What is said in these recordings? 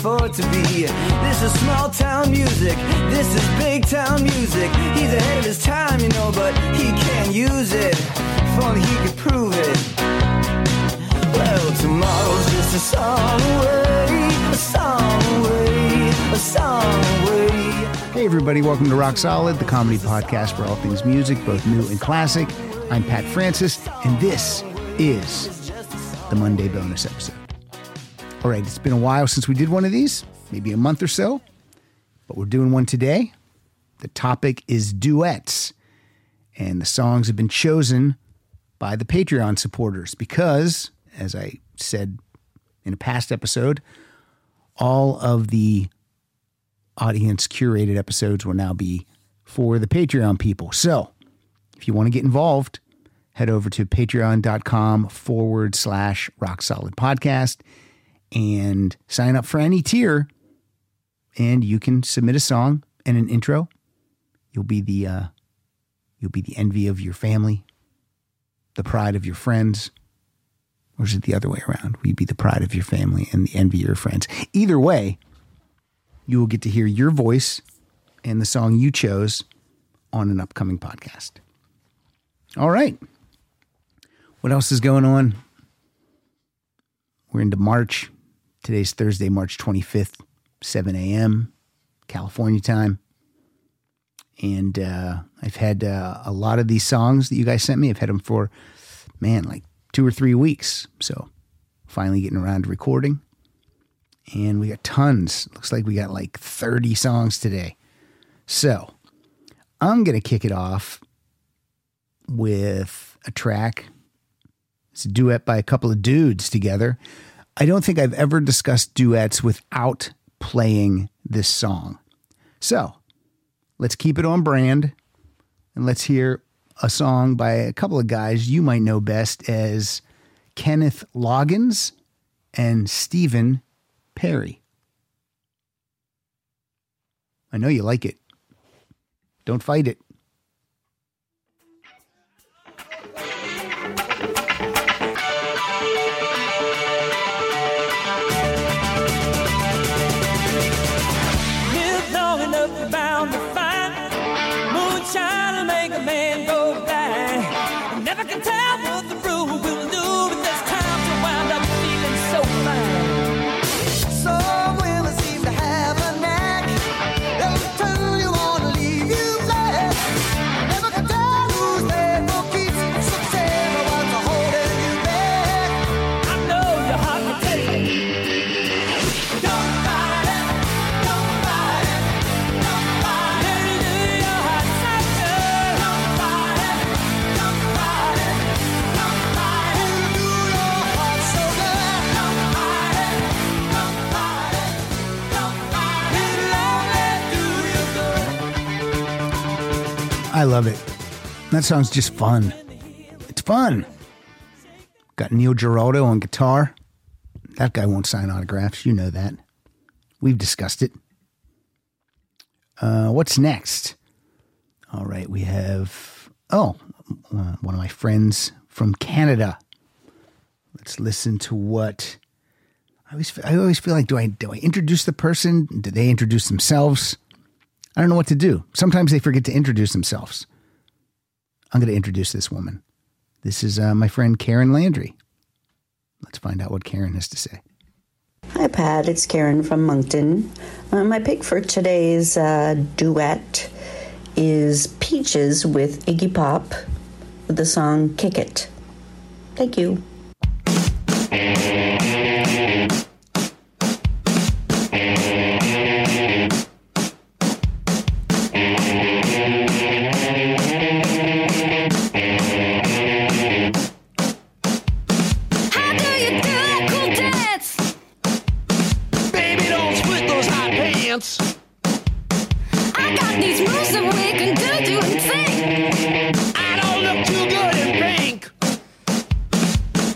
afford to be. This is small town music, this is big town music. He's ahead of his time, you know, but he can't use it. If only he could prove it. Well, tomorrow's just a song away, a song away, a song away. Hey everybody, welcome to Rock Solid, the comedy podcast for all things music, both new and classic. I'm Pat Francis, and this is the Monday bonus episode. All right, it's been a while since we did one of these, maybe a month or so, but we're doing one today. The topic is duets, and the songs have been chosen by the Patreon supporters because, as I said in a past episode, all of the audience curated episodes will now be for the Patreon people. So if you want to get involved, head over to patreon.com/Rock Solid Podcast and sign up for any tier, and you can submit a song and an intro. You'll be the envy of your family, the pride of your friends. Or is it the other way around? Will you be the pride of your family and the envy of your friends? Either way, you will get to hear your voice and the song you chose on an upcoming podcast. All right. What else is going on? We're into March. Today's Thursday, March 25th, 7 a.m., California time. And I've had a lot of these songs that you guys sent me. I've had them for, like 2 or 3 weeks. So finally getting around to recording. And we got tons. Looks like we got like 30 songs today. So I'm going to kick it off with a track. It's a duet by a couple of dudes together. I don't think I've ever discussed duets without playing this song. So let's keep it on brand and let's hear a song by a couple of guys you might know best as Kenneth Loggins and Stephen Perry. I know you like it. Don't fight it. Live long enough, you're bound to find moonshine will make a man go blind. You never can tell what the brew will do, but there's time to wind up feeling so fine. Some women seem to have a knack. They'll turn you on and leave you flat. Never can tell who's there for keeps. So tell me what's holding you back. I know your heart can take it. Don't fight it, don't fight it, don't fight it. Let me do your heart sector. Don't fight it, don't fight it, don't fight it. You do your heart so good. Don't fight it, don't fight it, don't fight it. It'll only do you good. I love it. That song's just fun. It's fun. Got Neil Giraldo on guitar. That guy won't sign autographs. You know that. We've discussed it. What's next? All right, we have, one of my friends from Canada. Let's listen to what, I always feel like, do I introduce the person? Do they introduce themselves? I don't know what to do. Sometimes they forget to introduce themselves. I'm going to introduce this woman. This is my friend Karen Landry. Let's find out what Karen has to say. Hi, Pat. It's Karen from Moncton. My pick for today's duet is Peaches with Iggy Pop with the song Kick It. Thank you. How do you do that cool dance? Baby, don't split those hot pants. I got these moves that we can do and think. I don't look too good in pink.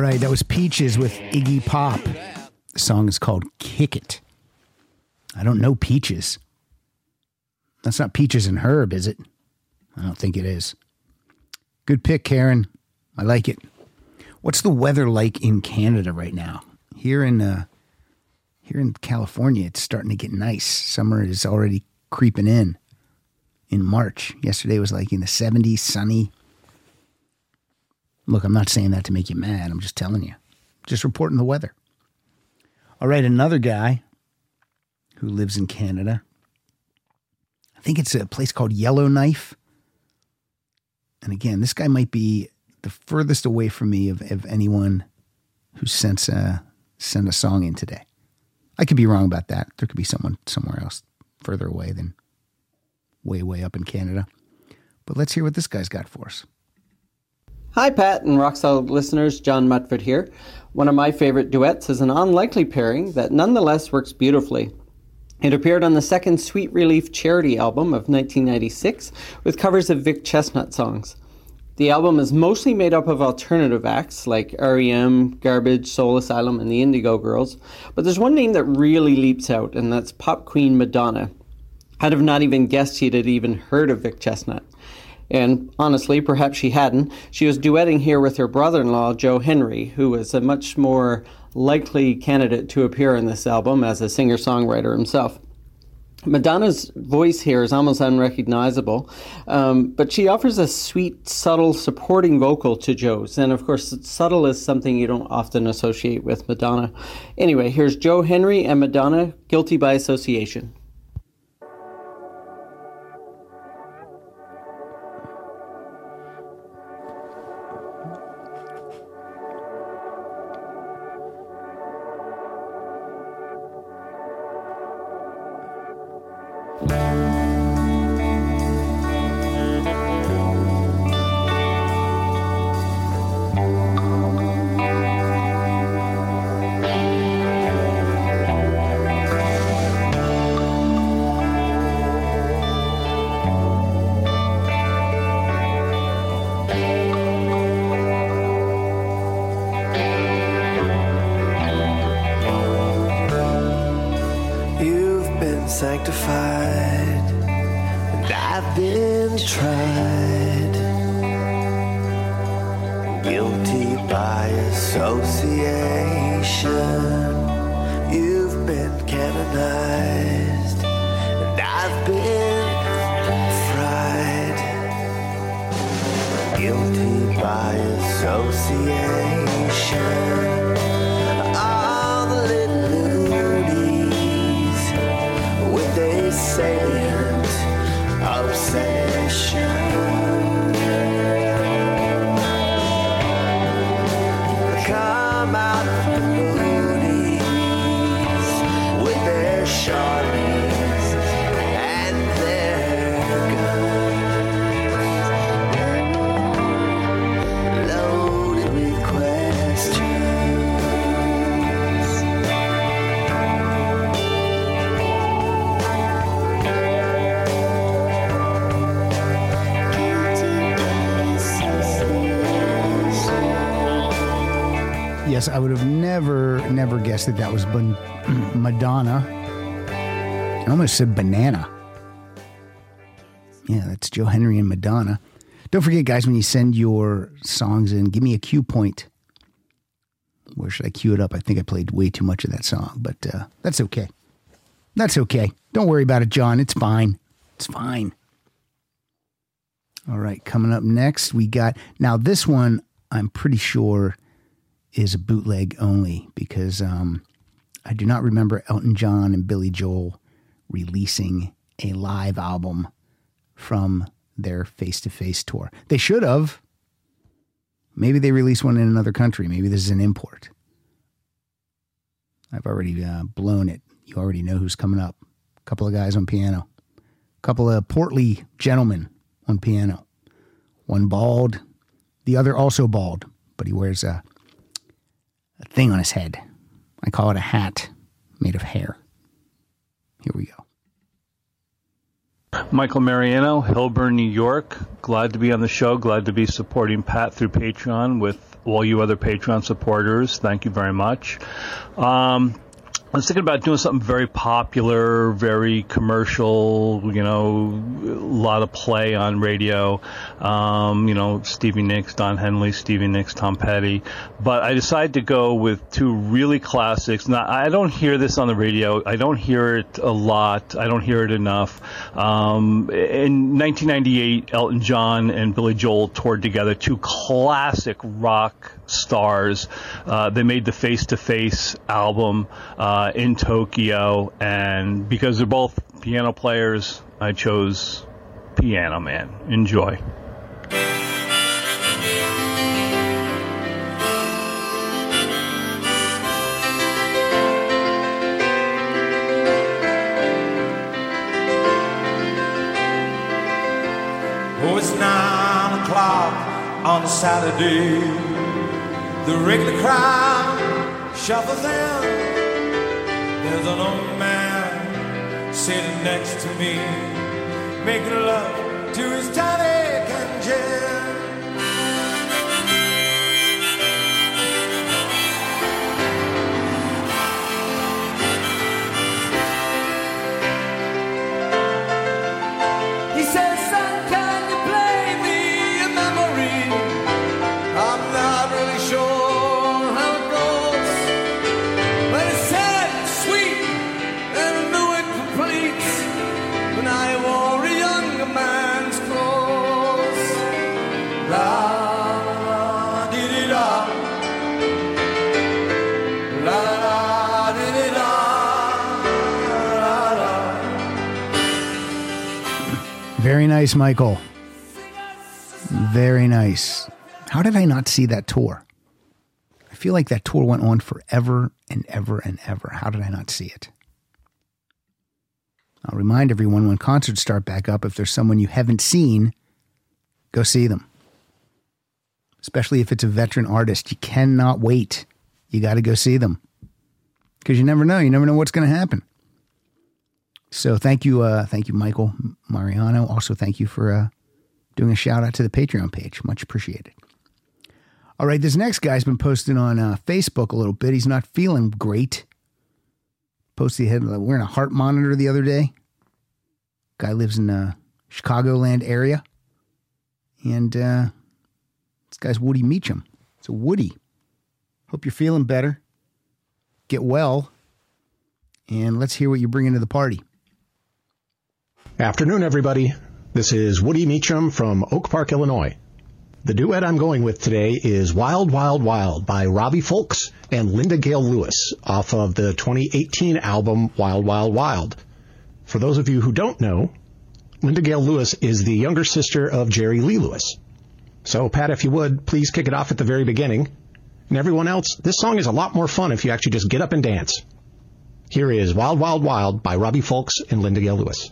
right, that was Peaches with Iggy Pop. The song is called Kick It. I don't know Peaches. That's not Peaches and Herb, is it? I don't think it is. Good pick, Karen. I like it. What's the weather like in Canada right now? Here in California, it's starting to get nice. Summer is already creeping in March. Yesterday was like in the 70s, sunny. Look, I'm not saying that to make you mad. I'm just telling you. Just reporting the weather. All right, another guy who lives in Canada. I think it's a place called Yellowknife. And again, this guy might be the furthest away from me of anyone who sent a song in today. I could be wrong about that. There could be someone somewhere else further away than way up in Canada. But let's hear what this guy's got for us. Hi, Pat and Rock Solid listeners. John Mutford here. One of my favorite duets is an unlikely pairing that nonetheless works beautifully. It appeared on the second Sweet Relief charity album of 1996 with covers of Vic Chestnut songs. The album is mostly made up of alternative acts like R.E.M., Garbage, Soul Asylum, and the Indigo Girls, but there's one name that really leaps out, and that's pop queen Madonna. I'd have not even guessed she'd had even heard of Vic Chestnut. And honestly, perhaps she hadn't. She was duetting here with her brother-in-law, Joe Henry, who was a much more likely candidate to appear in this album as a singer-songwriter himself. Madonna's voice here is almost unrecognizable, but she offers a sweet, subtle, supporting vocal to Joe's. And of course, subtle is something you don't often associate with Madonna. Anyway, here's Joe Henry and Madonna, Guilty by Association. Sanctified, and I've been tried, guilty by association. You've been canonized, and I've been fried, guilty by association. All the little salient obsession. Come out from the moonies with their Charlies and their guns, loaded with questions. Yes, I would have never guessed that was Madonna. I almost said banana. Yeah, that's Joe Henry and Madonna. Don't forget, guys, when you send your songs in, give me a cue point. Where should I cue it up? I think I played way too much of that song, but that's okay. That's okay. Don't worry about it, John. It's fine. It's fine. All right, coming up next, we got... Now, this one, I'm pretty sure... is a bootleg only because I do not remember Elton John and Billy Joel releasing a live album from their face-to-face tour. They should have. Maybe they released one in another country. Maybe this is an import. I've already blown it. You already know who's coming up. A couple of guys on piano. A couple of portly gentlemen on piano. One bald, the other also bald, but he wears a thing on his head. I call it a hat made of hair. Here we go. Michael Mariano, Hillburn, New York. Glad to be on the show. Glad to be supporting Pat through Patreon with all you other Patreon supporters. Thank you very much. I was thinking about doing something very popular, very commercial, a lot of play on radio. Stevie Nicks, Don Henley, Stevie Nicks, Tom Petty. But I decided to go with two really classics. Now, I don't hear this on the radio. I don't hear it a lot. I don't hear it enough. In 1998, Elton John and Billy Joel toured together, two classic rock stars. They made the Face to Face album in Tokyo, and because they're both piano players, I chose Piano Man. Enjoy. Oh, it's 9 o'clock on a Saturday. The regular crowd shuffles in. There's an old man sitting next to me, making love to his tonic and gin. He says, son, can you play me a memory? I'm not really sure how it goes, but it's sad, sweet, and new and complete. When I wore a younger man's clothes. La di di da, la la di di da, la la. Very nice, Michael. Very nice. How did I not see that tour? I feel like that tour went on forever and ever and ever. How did I not see it? I'll remind everyone when concerts start back up, if there's someone you haven't seen, go see them. Especially if it's a veteran artist. You cannot wait. You got to go see them. Because you never know. You never know what's going to happen. So thank you, Michael Mariano. Also, thank you for doing a shout out to the Patreon page. Much appreciated. All right, this next guy's been posting on Facebook a little bit. He's not feeling great. Posted ahead, wearing a heart monitor the other day. Guy lives in the Chicagoland area. And this guy's Woody Meacham. So Woody, hope you're feeling better. Get well. And let's hear what you bring into the party. Afternoon, everybody. This is Woody Meacham from Oak Park, Illinois. The duet I'm going with today is Wild, Wild, Wild by Robbie Fulks and Linda Gale Lewis off of the 2018 album Wild, Wild, Wild. For those of you who don't know, Linda Gale Lewis is the younger sister of Jerry Lee Lewis. So, Pat, if you would, please kick it off at the very beginning. And everyone else, this song is a lot more fun if you actually just get up and dance. Here is Wild, Wild, Wild by Robbie Fulks and Linda Gale Lewis.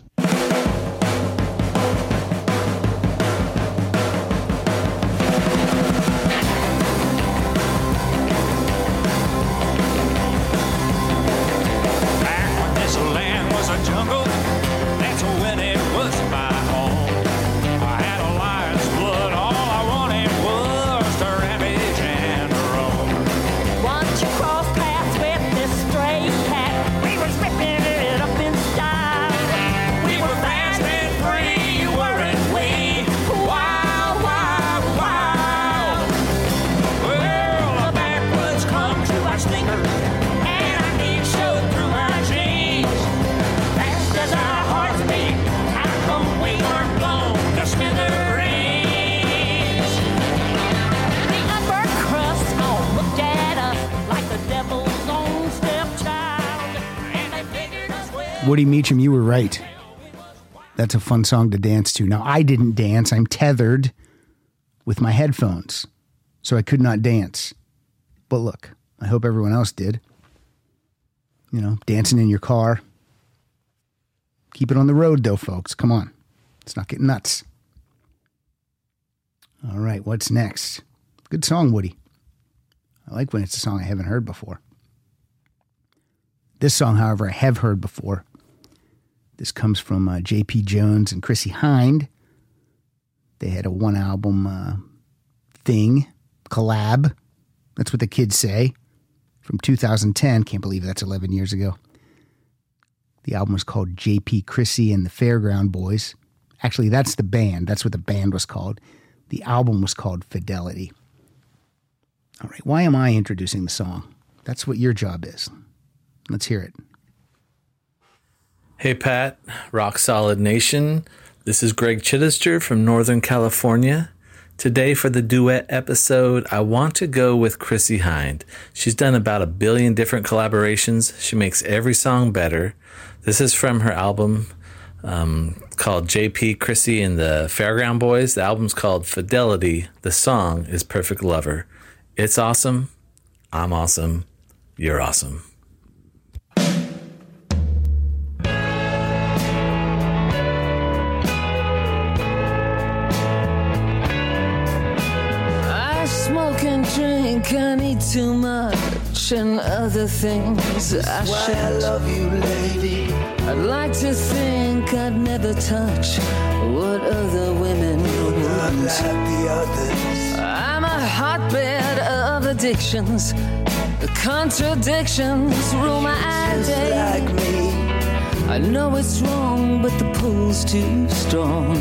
Woody Meacham, you were right. That's a fun song to dance to. Now, I didn't dance. I'm tethered with my headphones, so I could not dance. But look, I hope everyone else did. You know, dancing in your car. Keep it on the road, though, folks. Come on. Let's not get nuts. All right, what's next? Good song, Woody. I like when it's a song I haven't heard before. This song, however, I have heard before. This comes from J.P. Jones and Chrissie Hynde. They had a one-album thing, collab, That's what the kids say. From 2010. Can't believe that's 11 years ago. The album was called J.P. Chrissy and the Fairground Boys. Actually, that's the band. That's what the band was called. The album was called Fidelity. All right, why am I introducing the song? That's what your job is. Let's hear it. Hey, Pat, Rock Solid Nation. This is Greg Chittister from Northern California. Today for the duet episode, I want to go with Chrissie Hynde. She's done about 1 billion different collaborations. She makes every song better. This is from her album called J.P. Chrissy and the Fairground Boys. The album's called Fidelity. The song is Perfect Lover. It's awesome. I'm awesome. You're awesome. I smoke and drink, I need too much, and other things I Why I should. love you, lady. I'd like to think I'd never touch what other women Not would. like the others. I'm a hotbed of addictions. The contradictions rule my Just day. like me. I know it's wrong, but the pull's too strong.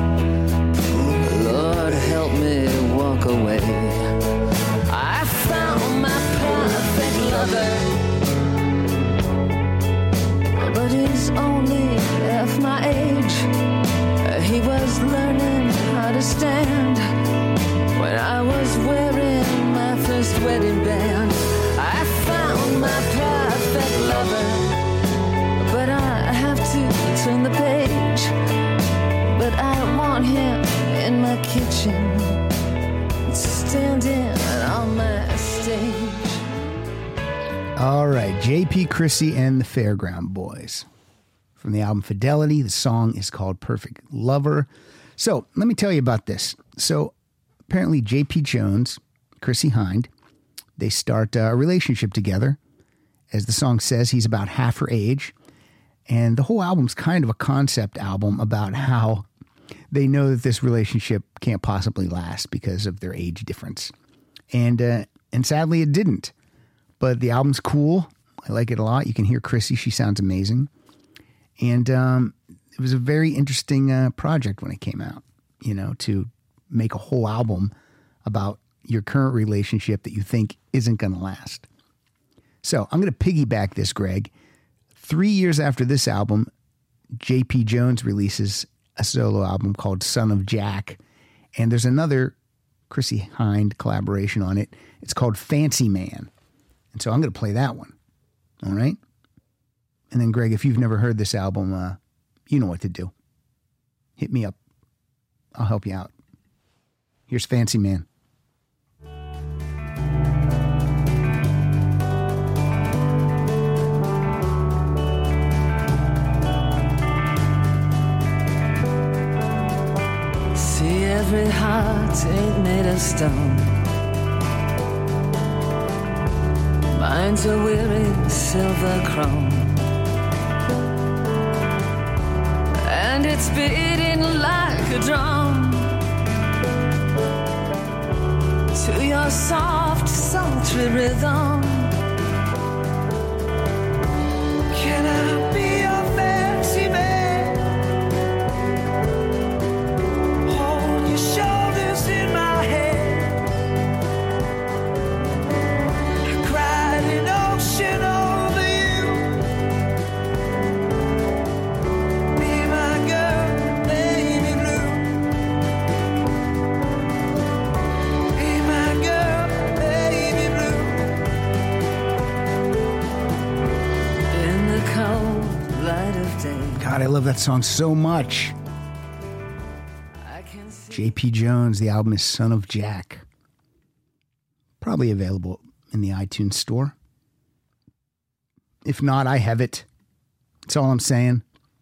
Lord, help me walk away. I found my perfect lover, but he's only half my age. He was learning how to stand when I was wearing my first wedding band. I found my perfect lover, but I have to turn the page. But I want him in my kitchen, standing on my stage. All right, J.P. Chrissy and the Fairground Boys. From the album Fidelity, the song is called Perfect Lover. So let me tell you about this. So apparently J.P. Jones, Chrissie Hynde, they start a relationship together. As the song says, he's about half her age. And the whole album's kind of a concept album about how they know that this relationship can't possibly last because of their age difference. And sadly, it didn't. But the album's cool. I like it a lot. You can hear Chrissy. She sounds amazing. And it was a very interesting project when it came out, you know, to make a whole album about your current relationship that you think isn't going to last. So I'm going to piggyback this, Greg. 3 years after this album, J.P. Jones releases a solo album called Son of Jack. And there's another Chrissie Hynde collaboration on it. It's called Fancy Man. And so I'm going to play that one. All right? And then, Greg, if you've never heard this album, you know what to do. Hit me up. I'll help you out. Here's Fancy Man. See, every heart ain't made of stone. Mine's a weary silver chrome, and it's beating like a drum to your soft, sultry rhythm. Can I be your fancy man? Hold your shoulders in my hand. I cried an ocean over you. Be my girl, baby blue. Be my girl, baby blue. In the cold light of day, God, I love that song so much. I can see J.P. Jones, the album is Son of Jack. Probably available in the iTunes store. If not, I have it. That's all I'm saying.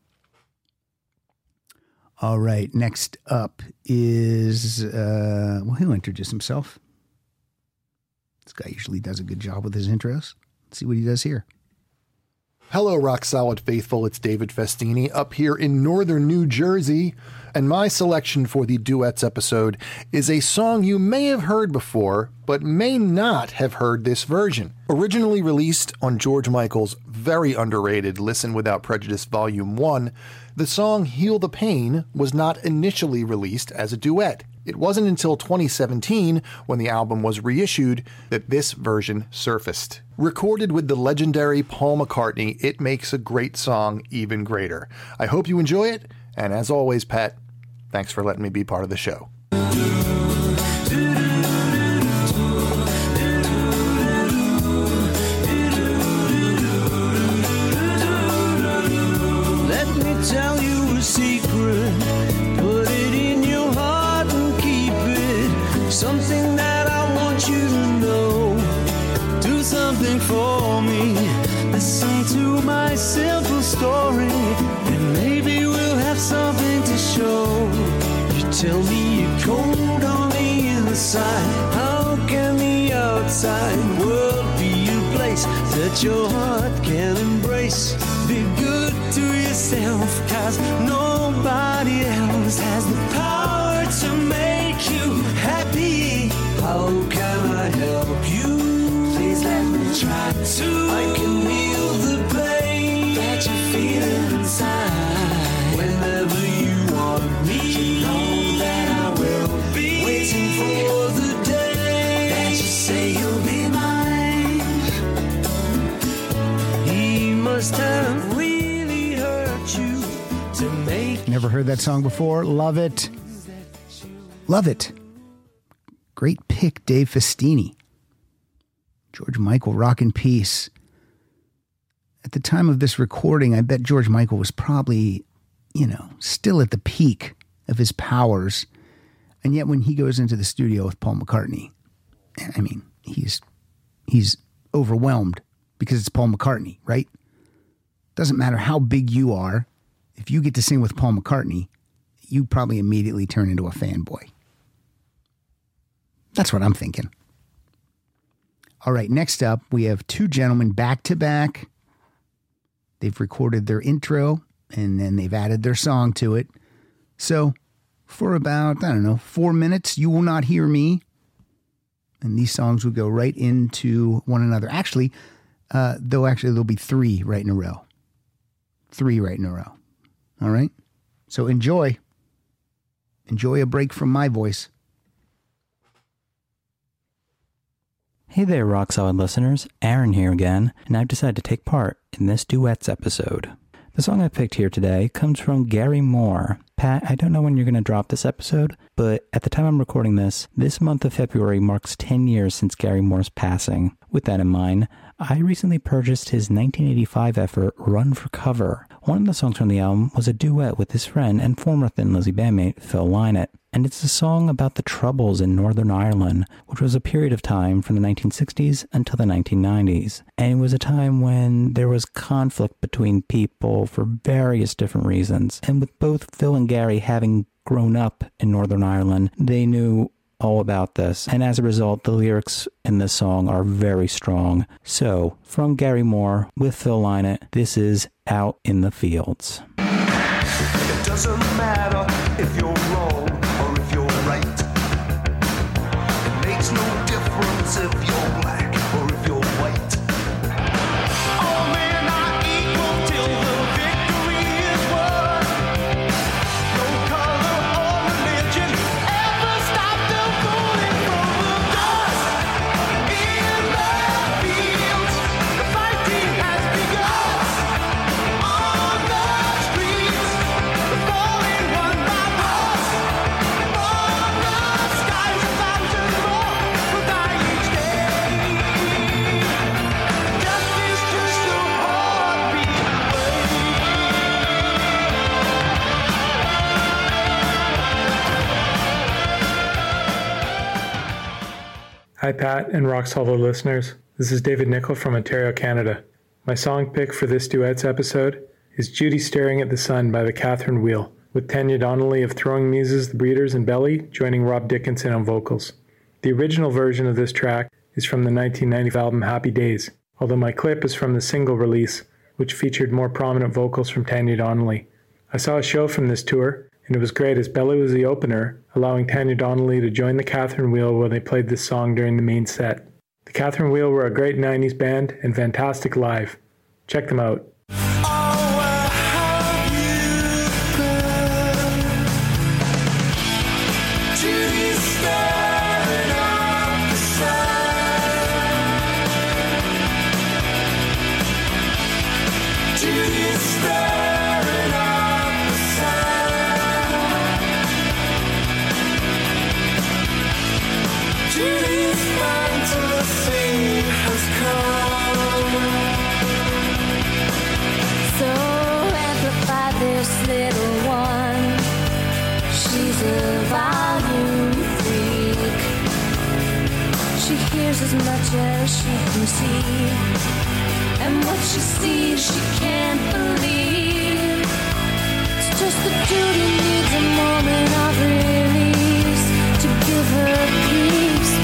All right, next up is, well, he'll introduce himself. This guy usually does a good job with his intros. Let's see what he does here. Hello, Rock Solid Faithful. It's David Festini up here in northern New Jersey, and my selection for the Duets episode is a song you may have heard before, but may not have heard this version. Originally released on George Michael's very underrated Listen Without Prejudice Volume 1, the song Heal the Pain was not initially released as a duet. It wasn't until 2017, when the album was reissued, that this version surfaced. Recorded with the legendary Paul McCartney, it makes a great song even greater. I hope you enjoy it, and as always, Pat, thanks for letting me be part of the show. Let me tell you a secret. Put it in your heart and keep it. Something that I want you to know. Do something for me. Listen to my simple story, and maybe we'll have something to show. You tell me you're cold on the inside. How can the outside world be a place that your heart can embrace? Be good to yourself, 'cause nobody else has the power to make you happy. How can I help you? Please let me try to. I can heal the pain that you feel inside. Whenever you want me, you know that I will be waiting for the day that you say you'll be mine. He must have really hurt you to make. Never heard that song before. Love it. Love it. Great pick, Dave Festini. George Michael, rock in peace. At the time of this recording, I bet George Michael was probably, still at the peak of his powers. And yet when he goes into the studio with Paul McCartney, I mean, he's overwhelmed because it's Paul McCartney, right? Doesn't matter how big you are. If you get to sing with Paul McCartney, you probably immediately turn into a fanboy. That's what I'm thinking. All right, next up, we have two gentlemen back to back. They've recorded their intro, and then they've added their song to it. So for about, 4 minutes, you will not hear me. And these songs will go right into one another. Actually, there'll be three right in a row. Three right in a row. All right? So enjoy. Enjoy a break from my voice. Hey there, Rock Solid listeners. Aaron here again, and I've decided to take part in this Duets episode. The song I picked here today comes from Gary Moore. Pat, I don't know when you're going to drop this episode, but at the time I'm recording this month of February marks 10 years since Gary Moore's passing. With that in mind, I recently purchased his 1985 effort, Run for Cover. One of the songs from the album was a duet with his friend and former Thin Lizzy bandmate, Phil Lynott. And it's a song about the Troubles in Northern Ireland, which was a period of time from the 1960s until the 1990s. And it was a time when there was conflict between people for various different reasons. And with both Phil and Gary having grown up in Northern Ireland, they knew all about this. And as a result, the lyrics in this song are very strong. So, from Gary Moore with Phil Lynott, this is Out in the Fields. It doesn't matter if you're wrong or if you're right. It makes no difference if you're black or if you're white. All men are equal till the victory is won. No color or religion ever stop them pulling from the dust. In the fields, the fighting has begun. On the streets, the falling one by one. On the skies, 1,000 more will die each day. Death is just a heartbeat away. Hi, Pat and Rock Solid listeners. This is David Nickel from Ontario, Canada. My song pick for this Duets episode is Judy Staring at the Sun by the Catherine Wheel, with Tanya Donnelly of Throwing Muses, The Breeders, and Belly joining Rob Dickinson on vocals. The original version of this track is from the 1990 album Happy Days, although my clip is from the single release which featured more prominent vocals from Tanya Donnelly. I saw a show from this tour, and it was great as Belly was the opener, allowing Tanya Donnelly to join the Catherine Wheel when they played this song during the main set. The Catherine Wheel were a great 90s band and fantastic live. Check them out. Little one, she's a volume freak. She hears as much as she can see, and what she sees she can't believe. It's just that Judy needs a moment of release to give her peace,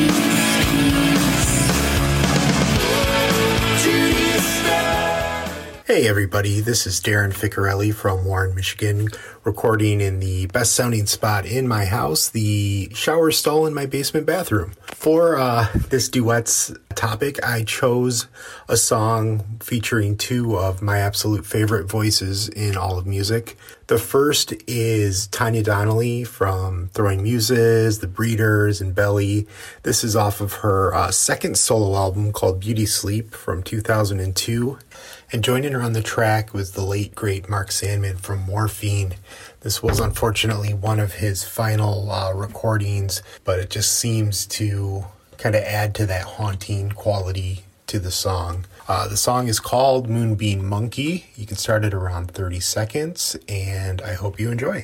peace, peace. Judy's Hey everybody, this is Darren Ficcarelli from Warren, Michigan, recording in the best sounding spot in my house, the shower stall in my basement bathroom. For this duets topic, I chose a song featuring two of my absolute favorite voices in all of music. The first is Tanya Donnelly from Throwing Muses, The Breeders, and Belly. This is off of her second solo album called Beauty Sleep from 2002. And joining her on the track was the late, great Mark Sandman from Morphine. This was unfortunately one of his final recordings, but it just seems to kind of add to that haunting quality to the song. The song is called Moonbeam Monkey. You can start it around 30 seconds, and I hope you enjoy.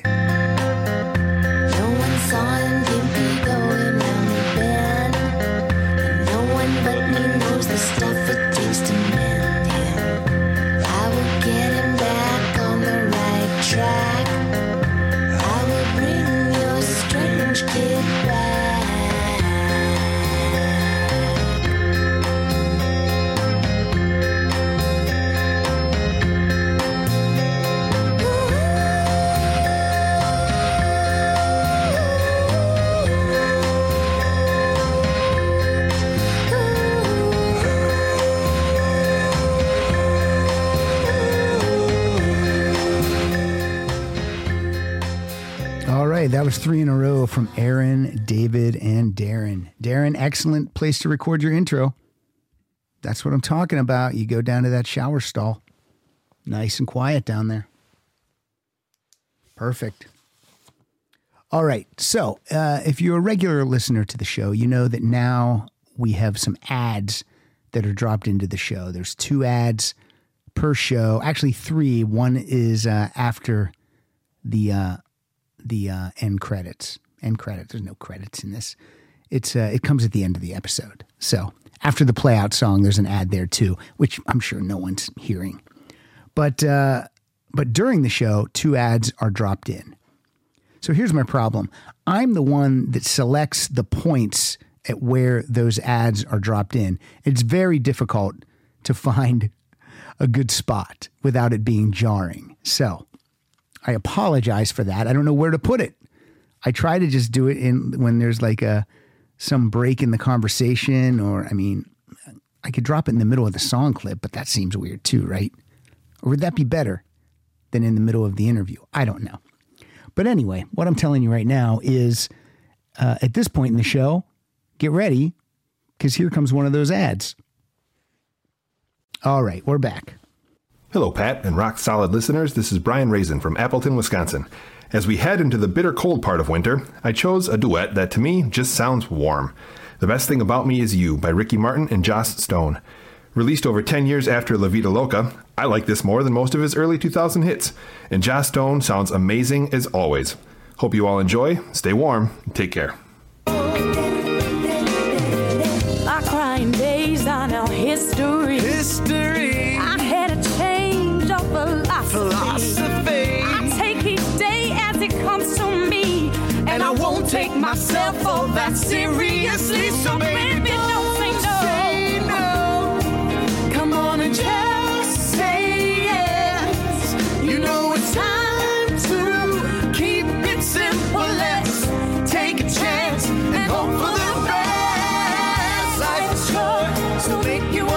No one saw him gimpy going round the bend, and no one but me knows the stuff it takes to mend him. I will get him back on the right track. I will bring your strange kid back. All right, that was 3 in a row from Aaron, David, and Darren. Darren, excellent place to record your intro. That's what I'm talking about. You go down to that shower stall. Nice and quiet down there. Perfect. All right, so if you're a regular listener to the show, you know that now we have some ads that are dropped into the show. There's 2 ads per show, actually 3. One is after the end credits. End credits. There's no credits in this. It comes at the end of the episode. So after the play out song, there's an ad there too, which I'm sure no one's hearing. But during the show, 2 ads are dropped in. So here's my problem. I'm the one that selects the points at where those ads are dropped in. It's very difficult to find a good spot without it being jarring. So I apologize for that. I don't know where to put it. I try to just do it in when there's like some break in the conversation, or I could drop it in the middle of the song clip, but that seems weird too, right? Or would that be better than in the middle of the interview? I don't know. But anyway, what I'm telling you right now is at this point in the show, get ready, because here comes one of those ads. All right, we're back. Hello, Pat and Rock Solid listeners. This is Brian Raisin from Appleton, Wisconsin. As we head into the bitter cold part of winter, I chose a duet that to me just sounds warm. The Best Thing About Me Is You by Ricky Martin and Joss Stone. Released over 10 years after La Vida Loca, I like this more than most of his early 2000 hits, and Joss Stone sounds amazing as always. Hope you all enjoy, stay warm, and take care. My crying days are now history. I had a change of philosophy. I take each day as it comes to me, and I won't take myself all that seriously. So baby, don't say no. Come on and just say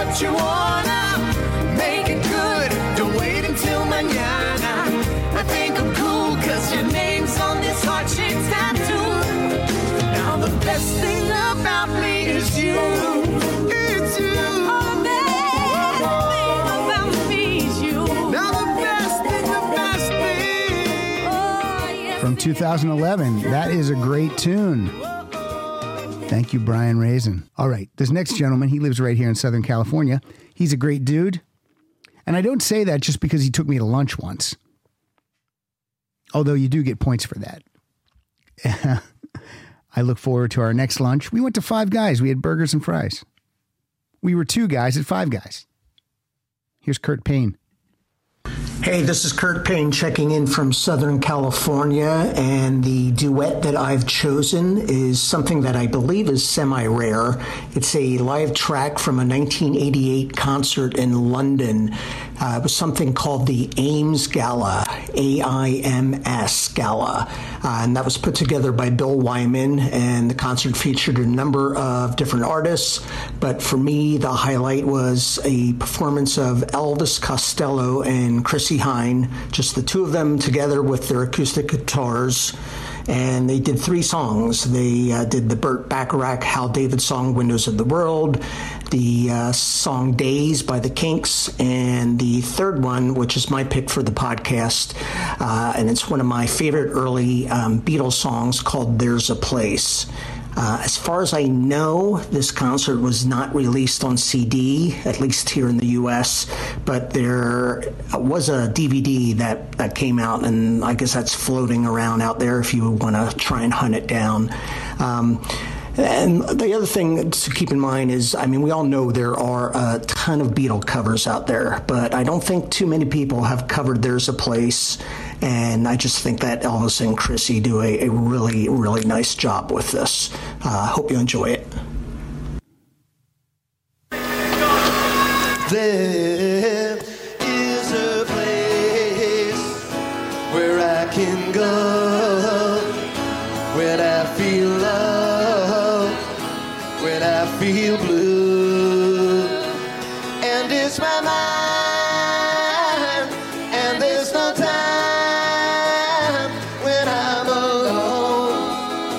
what you wanna. Make it good, don't wait until mañana. I think I'm cool, cause your name's on this heart-shaped tattoo. Now the best thing about me is you. It's you. Oh, the best thing about me is you. Now the best thing. Oh, yes. From 2011. That is a great tune. Thank you, Brian Raisin. All right, this next gentleman, he lives right here in Southern California. He's a great dude. And I don't say that just because he took me to lunch once. Although you do get points for that. I look forward to our next lunch. We went to Five Guys. We had burgers and fries. We were two guys at Five Guys. Here's Kurt Payne. Hey, this is Kurt Payne checking in from Southern California, and the duet that I've chosen is something that I believe is semi-rare. It's a live track from a 1988 concert in London. It was something called the AIMS Gala, AIMS Gala, and that was put together by Bill Wyman, and the concert featured a number of different artists, but for me, the highlight was a performance of Elvis Costello and Chrissie Hynde, just the two of them together with their acoustic guitars. And they did three songs. They did the Burt Bacharach, Hal David song, Windows of the World, the song Days by the Kinks, and the third one, which is my pick for the podcast, and it's one of my favorite early Beatles songs called There's a Place. As far as I know, this concert was not released on CD, at least here in the U.S., but there was a DVD that came out, and I guess that's floating around out there if you want to try and hunt it down. And the other thing to keep in mind is, I mean, we all know there are a ton of Beatle covers out there, but I don't think too many people have covered There's a Place, and I just think that Elvis and Chrissie do a really, really nice job with this. Hope you enjoy it. There is a place where I can go when I feel love, when I feel blue, and it's my mind, and there's no time when I'm alone.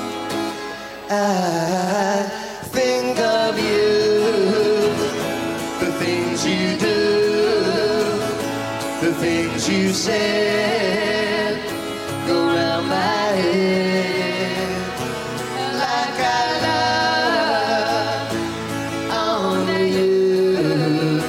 I think of you, the things you do, the things you said go round my head like I love only you.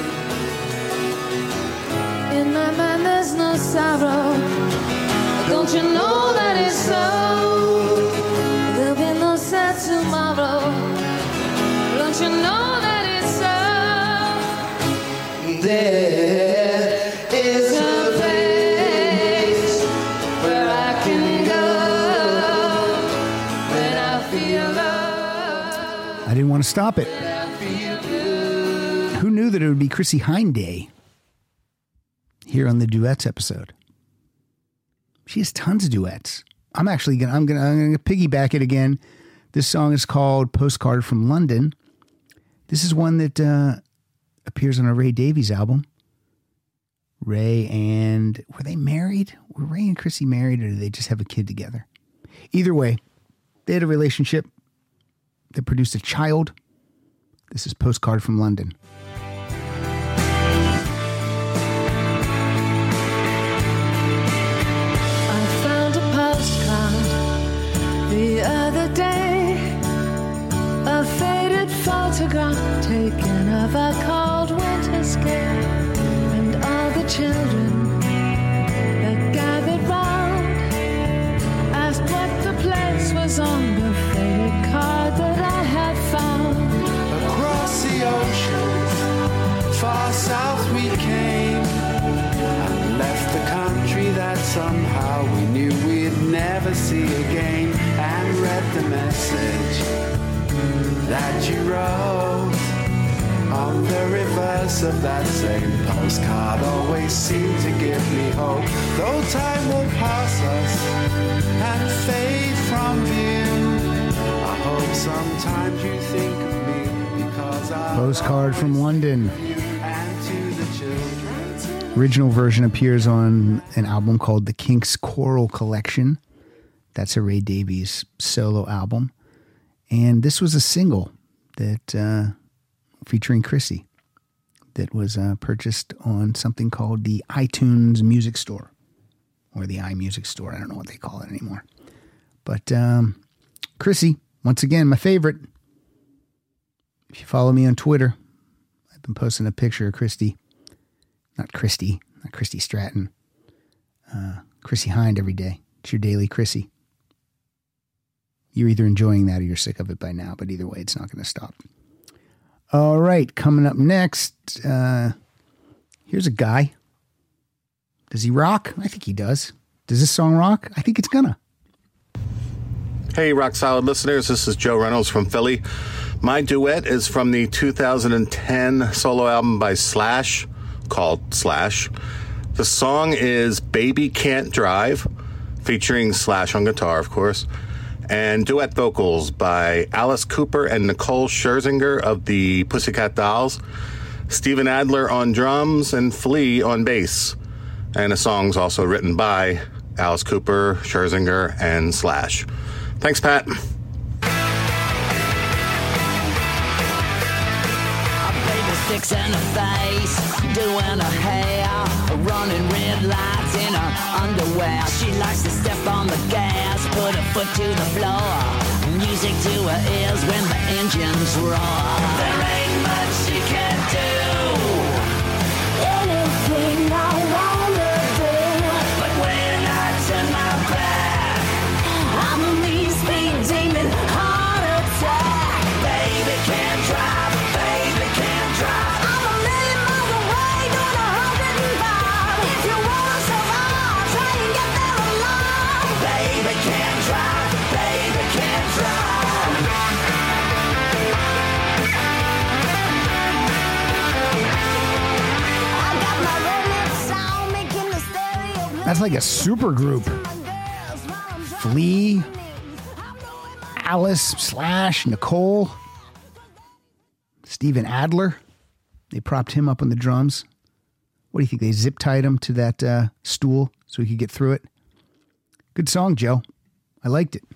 In my mind there's no sorrow. Don't you know that it's so? There'll be no sad tomorrow. Don't you know that it's so? There is a place where I can go when I feel love. I didn't want to stop it. Who knew that it would be Chrissie Hynde Day here on the duets episode? She has tons of duets. I'm gonna piggyback it again. This song is called Postcard from London. This is one that appears on a Ray Davies album. Ray and, were they married? Were Ray and Chrissie married, or did they just have a kid together? Either way, they had a relationship that produced a child. This is Postcard from London. I found a postcard the other day, a faded photograph taken of a cold winter scare, and all the children that gathered round asked what the place was on the faded card that I had found. Across the oceans, far south we came, and left the country that somehow we knew we'd never see again, and read the message that you wrote on the reverse of that same postcard. Always seemed to give me hope, though time will pass us and fade from view. I hope sometimes you think of me because I Postcard from London. Original version appears on an album called The Kinks Choral Collection. That's a Ray Davies solo album. And this was a single that featuring Chrissy that was purchased on something called the iTunes Music Store or the iMusic Store. I don't know what they call it anymore. But Chrissy, once again, my favorite. If you follow me on Twitter, I've been posting a picture of Christy. Not Christy Stratton. Chrissy Hind every day. It's your daily Chrissy. You're either enjoying that or you're sick of it by now, but either way, it's not going to stop. All right, coming up next, here's a guy. Does he rock? I think he does. Does this song rock? I think it's gonna. Hey, Rock Solid listeners, this is Joe Reynolds from Philly. My duet is from the 2010 solo album by Slash, called Slash. The song is Baby Can't Drive, featuring Slash on guitar, of course, and duet vocals by Alice Cooper and Nicole Scherzinger of the Pussycat Dolls, Steven Adler on drums, and Flea on bass. And the song's also written by Alice Cooper, Scherzinger, and Slash. Thanks, Pat. Sticks in her face, doing her hair, running red lights in her underwear. She likes to step on the gas, put her foot to the floor, music to her ears when the engines roar. There ain't much she can do, anything I wanna do, but when I turn my back, I'm a mean speed demon, heart attack. Baby can't drive, baby can't drive. I'm a million miles away, doing 105. If you wanna survive, try and get there alive. Baby can't drive, baby can't drive. I got my remix sound making the stereo. That's like a super group. Flea, Alice, Slash, Nicole, Steven Adler. They propped him up on the drums. What do you think? They zip tied him to that stool so he could get through it. Good song, Joe. I liked it.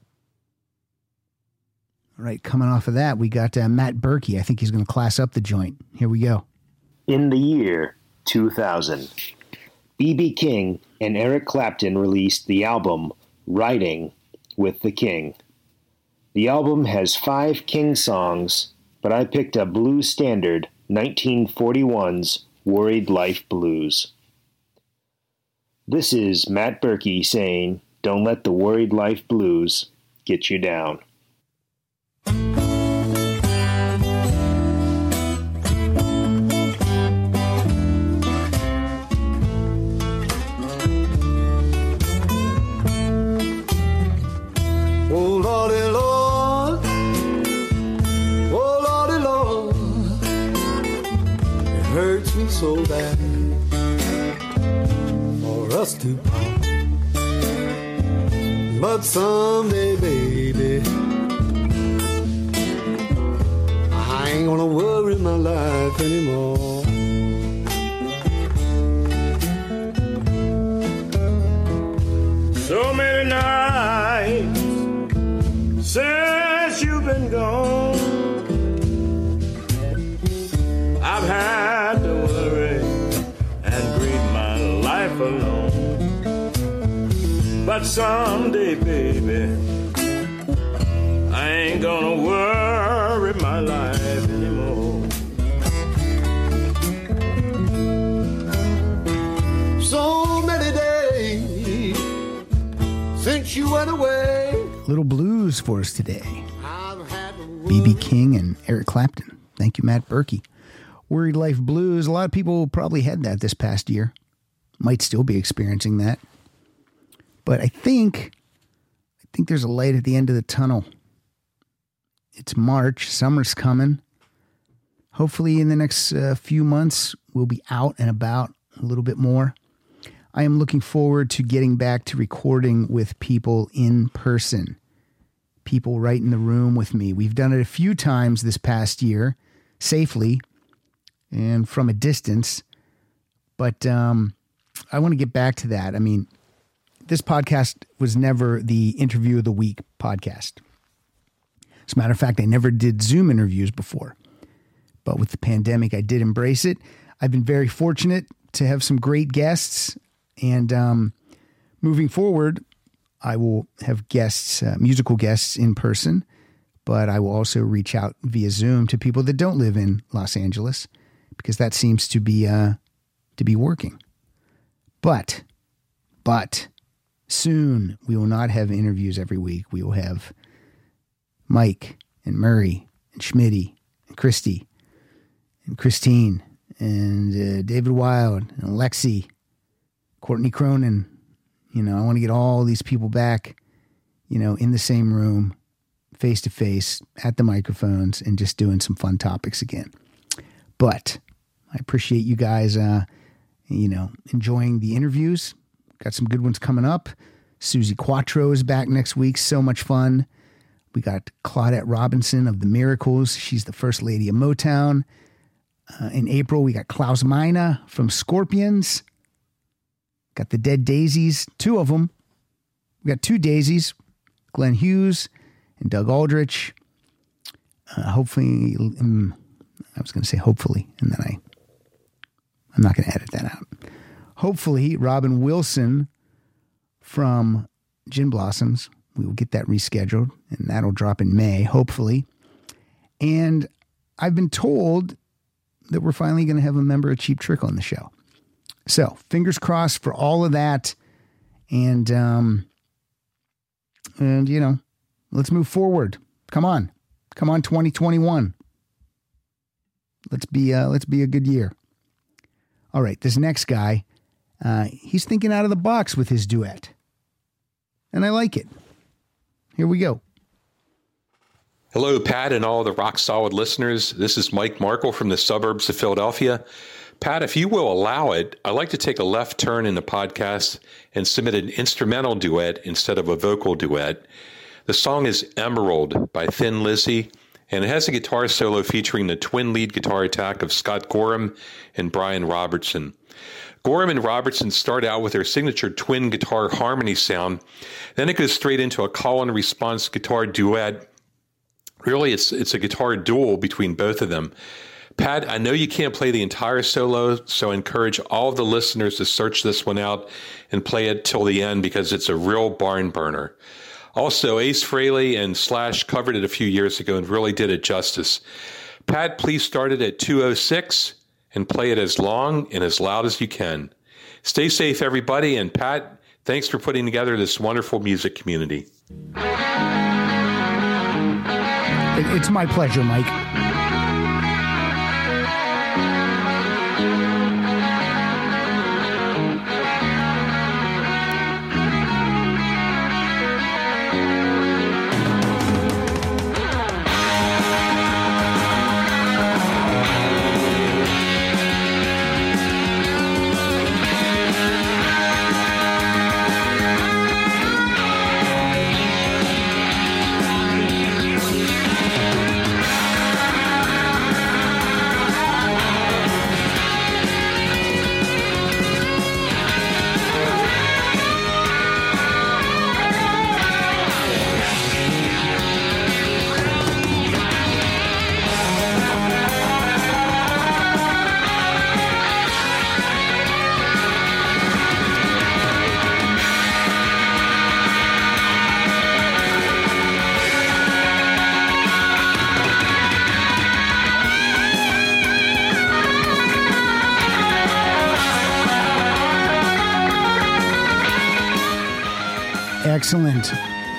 All right, coming off of that, we got Matt Berkey. I think he's going to class up the joint. Here we go. In the year 2000, B.B. King and Eric Clapton released the album Riding with the King. The album has 5 King songs, but I picked a blues standard, 1941's Worried Life Blues. This is Matt Berkey saying, "Don't let the worried life blues get you down." Oh, Lordy, Lord. Oh, Lordy, Lord. It hurts me so bad for us to part. But someday, baby, I ain't gonna worry my life anymore. So many nights since you've been gone, I've had to worry and grieve my life alone. But someday, baby, I ain't gonna worry my life anymore. So many days since you went away. Little blues for us today. B.B. King and Eric Clapton. Thank you, Matt Berkey. Worried Life Blues. A lot of people probably had that this past year. Might still be experiencing that. But I think there's a light at the end of the tunnel. It's March. Summer's coming. Hopefully in the next few months, we'll be out and about a little bit more. I am looking forward to getting back to recording with people in person. People right in the room with me. We've done it a few times this past year, safely and from a distance. But I want to get back to that. I mean, this podcast was never the interview of the week podcast. As a matter of fact, I never did Zoom interviews before. But with the pandemic, I did embrace it. I've been very fortunate to have some great guests. And moving forward, I will have guests, musical guests in person. But I will also reach out via Zoom to people that don't live in Los Angeles, because that seems to be working. But soon we will not have interviews every week. We will have Mike and Murray and Schmitty and Christy and Christine and David Wild and Lexi, Courtney Cronin. You know, I want to get all these people back, you know, in the same room, face to face at the microphones, and just doing some fun topics again. But I appreciate you guys, you know, enjoying the interviews. Got some good ones coming up. Susie Quattro is back next week. So much fun. We got Claudette Robinson of The Miracles. She's the first lady of Motown. In April, we got Klaus Meine from Scorpions. Got the Dead Daisies, 2 of them. We got 2 Daisies, Glenn Hughes and Doug Aldrich. Hopefully, I was going to say hopefully, and then I'm not going to edit that out. Hopefully, Robin Wilson from Gin Blossoms. We will get that rescheduled, and that'll drop in May, hopefully. And I've been told that we're finally going to have a member of Cheap Trick on the show. So, fingers crossed for all of that. And you know, let's move forward. Come on, 2021. Let's be a good year. All right, this next guy, he's thinking out of the box with his duet, and I like it. Here we go. Hello, Pat, and all the Rock Solid listeners. This is Mike Markle from the suburbs of Philadelphia. Pat, if you will allow it, I'd like to take a left turn in the podcast and submit an instrumental duet instead of a vocal duet. The song is Emerald by Thin Lizzy, and it has a guitar solo featuring the twin lead guitar attack of Scott Gorham and Brian Robertson. Gorham and Robertson start out with their signature twin guitar harmony sound. Then it goes straight into a call and response guitar duet. Really, it's a guitar duel between both of them. Pat, I know you can't play the entire solo, so I encourage all of the listeners to search this one out and play it till the end, because it's a real barn burner. Also, Ace Frehley and Slash covered it a few years ago and really did it justice. Pat, please start it at 2:06 and play it as long and as loud as you can. Stay safe, everybody, and Pat, thanks for putting together this wonderful music community. It's my pleasure, Mike. Excellent.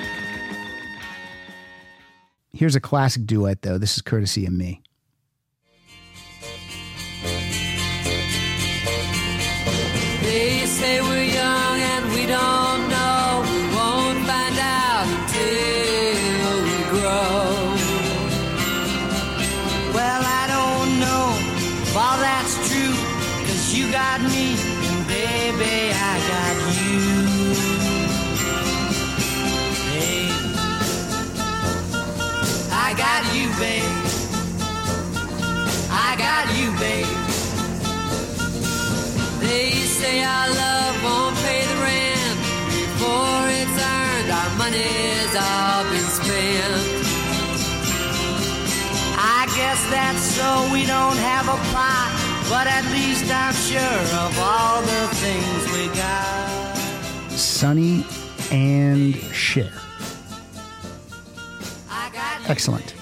Here's a classic duet, though. This is courtesy of me. They say we're young and we don't know. We won't find out until we grow. Well, I don't know if all that's true, 'cause you got me and baby, I got you. I got you, babe. I got you, babe. They say our love won't pay the rent before it's earned. Our money's all been spent. I guess that's so we don't have a plot, but at least I'm sure of all the things we got. Sonny and Cher. Excellent.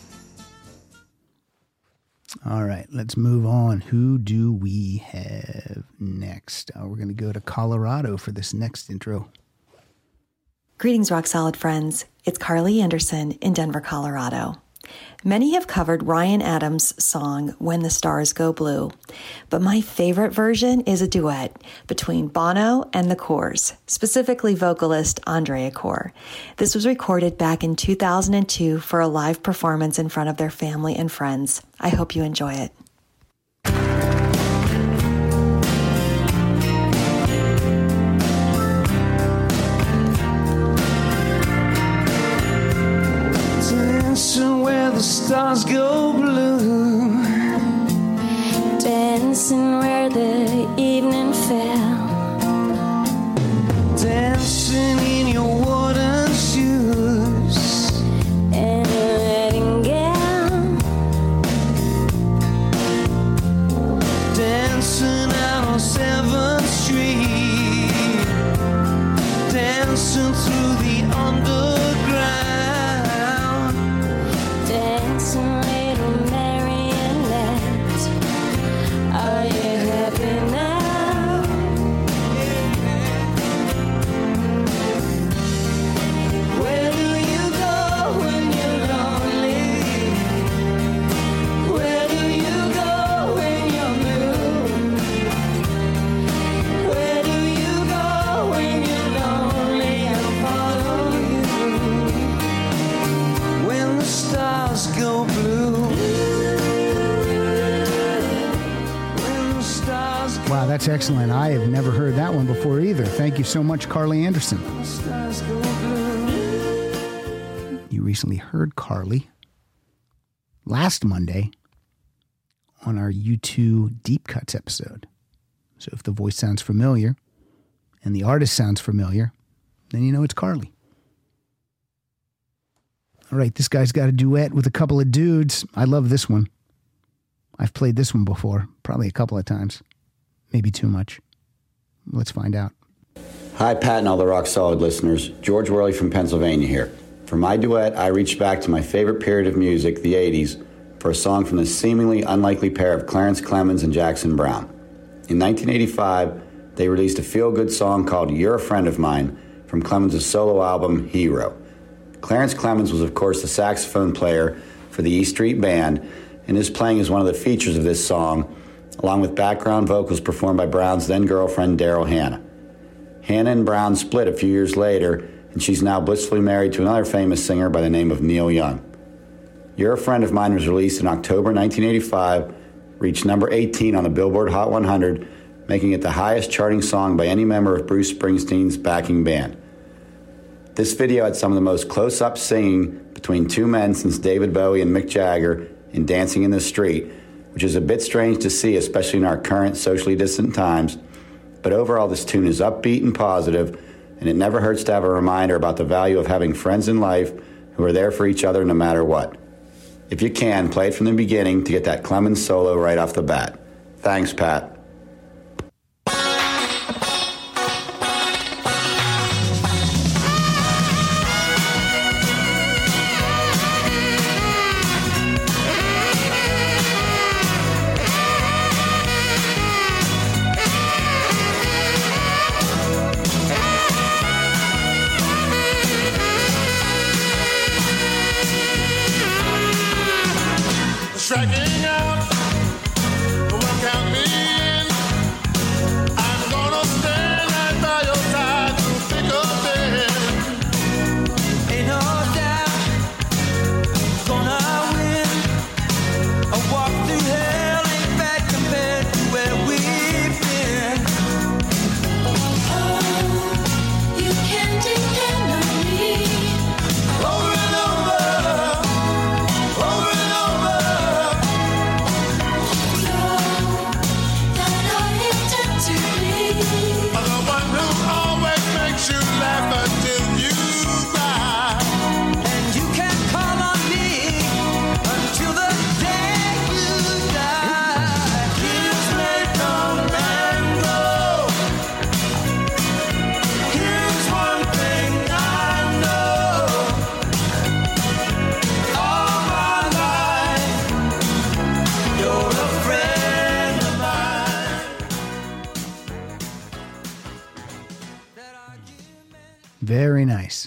All right, let's move on. Who do we have next? We're going to go to Colorado for this next intro. Greetings, Rock Solid friends. It's Carly Anderson in Denver, Colorado. Many have covered Ryan Adams' song, When the Stars Go Blue, but my favorite version is a duet between Bono and the Corrs, specifically vocalist Andrea Corr. This was recorded back in 2002 for a live performance in front of their family and friends. I hope you enjoy it. Dancing where the stars go blue, dancing where the evening fell, dancing in your wooden shoes and your wedding gown, dancing out on 7th Street, dancing through the underground, dancing little marionette. Are you happy now? Where do you go when you're lonely? Where do you go when you're blue? Where do you go when you're lonely? I'll follow you when the stars go blue. When the stars go Wow, that's excellent. I have never heard that one before either. Thank you so much, Carly Anderson. You recently heard Carly last Monday on our U2 Deep Cuts episode. So if the voice sounds familiar and the artist sounds familiar, then you know it's Carly. All right, this guy's got a duet with a couple of dudes. I love this one. I've played this one before, probably a couple of times. Maybe too much. Let's find out. Hi, Pat and all the Rock Solid listeners. George Worley from Pennsylvania here. For my duet, I reached back to my favorite period of music, the 80s, for a song from the seemingly unlikely pair of Clarence Clemons and Jackson Browne. In 1985, they released a feel-good song called You're a Friend of Mine from Clemons' solo album, Hero. Clarence Clemons was, of course, the saxophone player for the E Street Band, and his playing is one of the features of this song, along with background vocals performed by Brown's then-girlfriend, Daryl Hannah. Hannah and Brown split a few years later, and she's now blissfully married to another famous singer by the name of Neil Young. You're a Friend of Mine was released in October 1985, reached number 18 on the Billboard Hot 100, making it the highest charting song by any member of Bruce Springsteen's backing band. This video had some of the most close-up singing between two men since David Bowie and Mick Jagger in Dancing in the Street, which is a bit strange to see, especially in our current socially distant times. But overall, this tune is upbeat and positive, and it never hurts to have a reminder about the value of having friends in life who are there for each other no matter what. If you can, play it from the beginning to get that Clemons solo right off the bat. Thanks, Pat. Striking out, welcome me in. Very nice.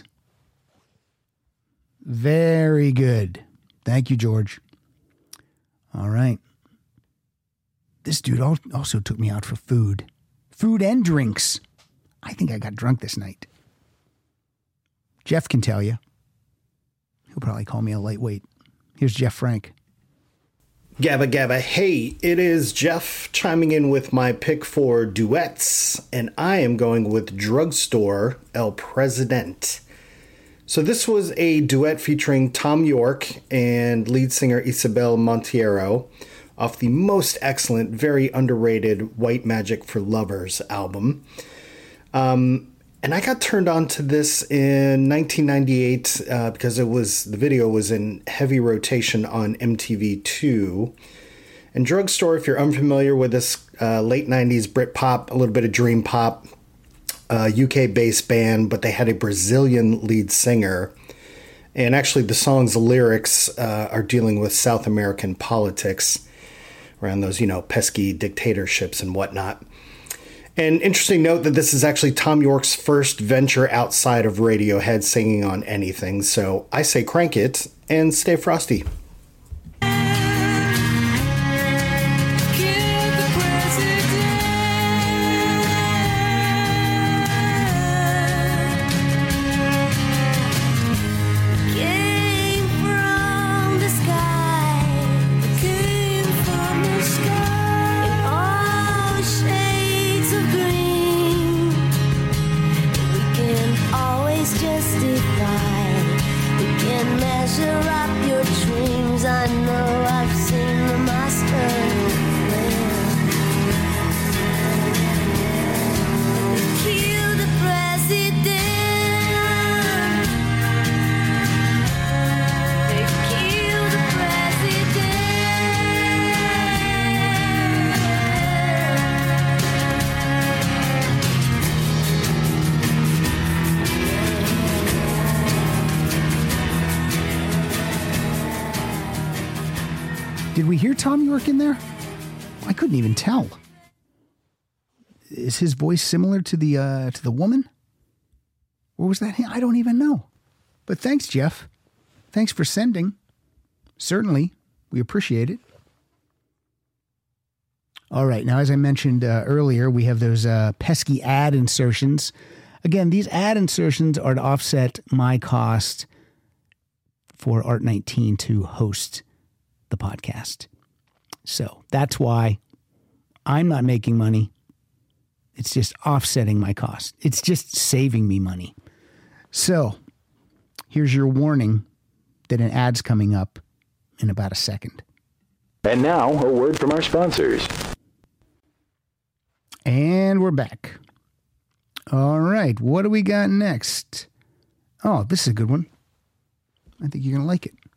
Very good. Thank you, George. All right. This dude also took me out for food. Food and drinks. I think I got drunk this night. Jeff can tell you. He'll probably call me a lightweight. Here's Jeff Frank. Gabba Gabba, hey, it is Jeff chiming in with my pick for duets, and I am going with Drugstore El Presidente. So this was a duet featuring Tom York and lead singer Isabel Monteiro off the most excellent, very underrated White Magic for Lovers album. And I got turned on to this in 1998 because the video was in heavy rotation on MTV2. And Drugstore, if you're unfamiliar with this late 90s Britpop, a little bit of dream pop, UK-based band, but they had a Brazilian lead singer. And actually the song's lyrics are dealing with South American politics around those, pesky dictatorships and whatnot. And interesting note that this is actually Tom York's first venture outside of Radiohead singing on anything. So I say crank it and stay frosty. Did we hear Tom York in there? I couldn't even tell. Is his voice similar to the woman? Or was that him? I don't even know. But thanks, Jeff. Thanks for sending. Certainly, we appreciate it. All right, now as I mentioned earlier, we have those pesky ad insertions. Again, these ad insertions are to offset my cost for Art19 to host the podcast. So that's why I'm not making money. It's just offsetting my cost. It's just saving me money. So here's your warning that an ad's coming up in about a second. And now a word from our sponsors. And we're back. All right. What do we got next? Oh, this is a good one. I think you're going to like it.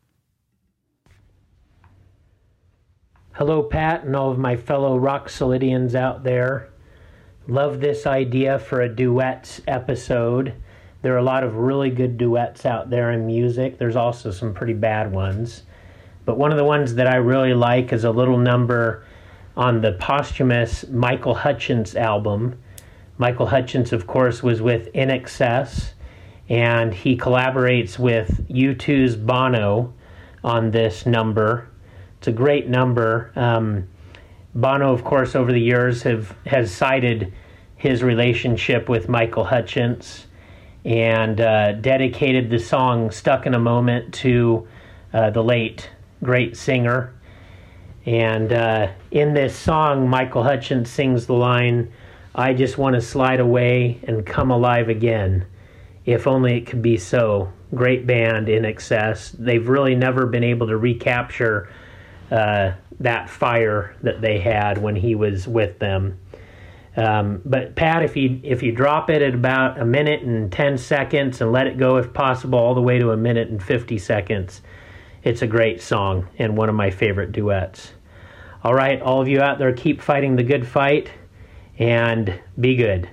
Hello, Pat, and all of my fellow rock solidians out there. Love this idea for a duets episode. There are a lot of really good duets out there in music. There's also some pretty bad ones. But one of the ones that I really like is a little number on the posthumous Michael Hutchence album. Michael Hutchence, of course, was with INXS, and he collaborates with U2's Bono on this number. It's a great number. Bono, of course, over the years has cited his relationship with Michael Hutchence and dedicated the song Stuck in a Moment to the late, great singer. And in this song, Michael Hutchence sings the line, "I just want to slide away and come alive again. If only it could be so." Great band, INXS. They've really never been able to recapture that fire that they had when he was with them. But Pat, if you drop it at about 1 minute and 10 seconds and let it go, if possible, all the way to 1 minute and 50 seconds, it's a great song and one of my favorite duets. All right, all of you out there, keep fighting the good fight and be good.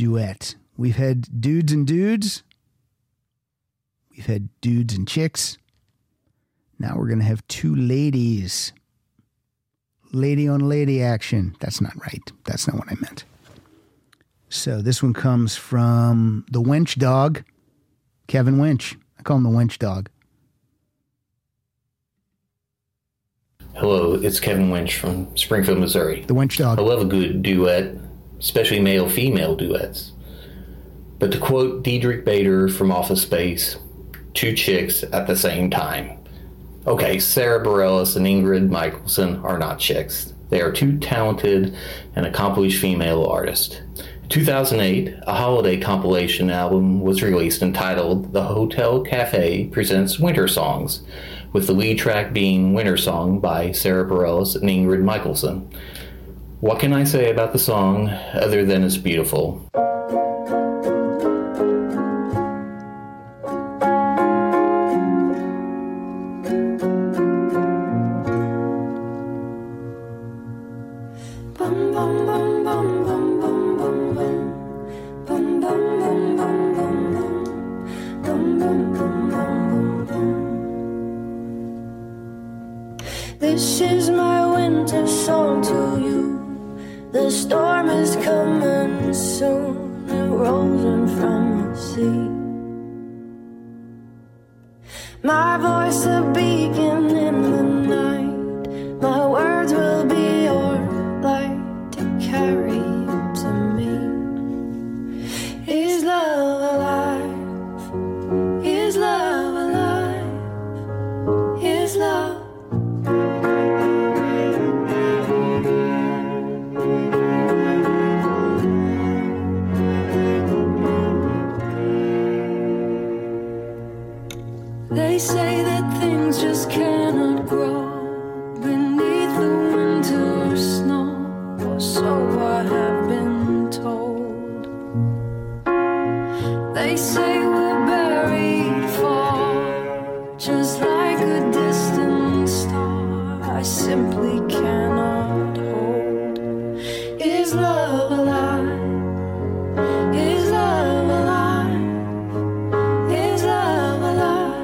duet. We've had dudes and dudes. We've had dudes and chicks. Now we're going to have two ladies. Lady on lady action. That's not right. That's not what I meant. So this one comes from the Wench Dog, Kevin Wench. I call him the Wench Dog. Hello, it's Kevin Wench from Springfield, Missouri. The Wench Dog. I love a good duet, especially male-female duets. But to quote Diedrich Bader from Office Space, two chicks at the same time. Okay, Sarah Bareilles and Ingrid Michaelson are not chicks. They are two talented and accomplished female artists. In 2008, a holiday compilation album was released entitled The Hotel Cafe Presents Winter Songs, with the lead track being Winter Song by Sarah Bareilles and Ingrid Michaelson. What can I say about the song other than it's beautiful? This is my winter song to you. The storm is coming soon. It rolls in from the sea. My voice a beacon in the night. My words will be your light to carry you to me. Is love alive? Is love alive? Is love? They say that things just cannot grow beneath the winter snow, or so I have been told. They say we're buried far, just like a distant star. I simply cannot hold. Is love alive? Is love alive? Is love alive?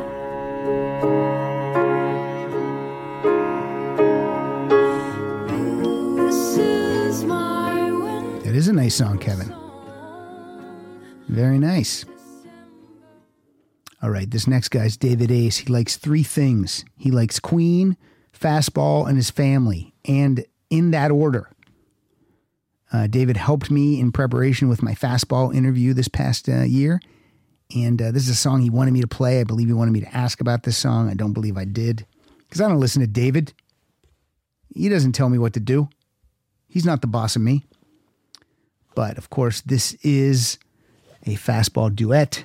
That is a nice song, Kevin. Very nice. All right, this next guy's David Ace. He likes three things. He likes Queen, Fastball, and his family, and in that order. David helped me in preparation with my Fastball interview this past year, and this is a song he wanted me to play. I believe he wanted me to ask about this song. I don't believe I did, because I don't listen to David. He doesn't tell me what to do. He's not the boss of me. But, of course, this is a Fastball duet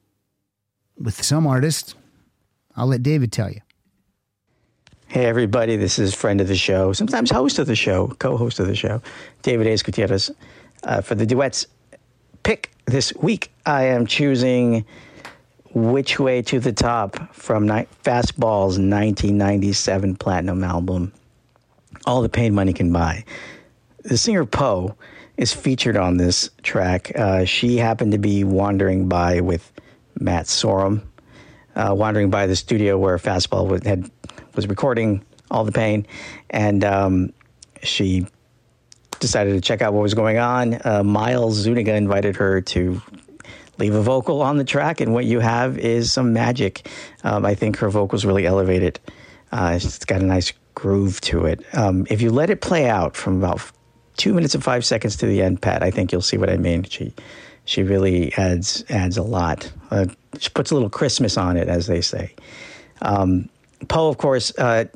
with some artist. I'll let David tell you. Hey, everybody. This is friend of the show, sometimes host of the show, co-host of the show, David Ace Gutierrez. For the duets pick this week, I am choosing Which Way to the Top from Fastball's 1997 Platinum album, All the Pain Money Can Buy. The singer Poe is featured on this track. She happened to be wandering by with Matt Sorum, wandering by the studio where Fastball was recording All the Pain, and she decided to check out what was going on. Miles Zuniga invited her to leave a vocal on the track, and what you have is some magic. I think her vocals really elevated. It's got a nice groove to it. If you let it play out from about 2 minutes and 5 seconds to the end, Pat, I think you'll see what I mean. She really adds a lot. She puts a little Christmas on it, as they say. Poe, of course, in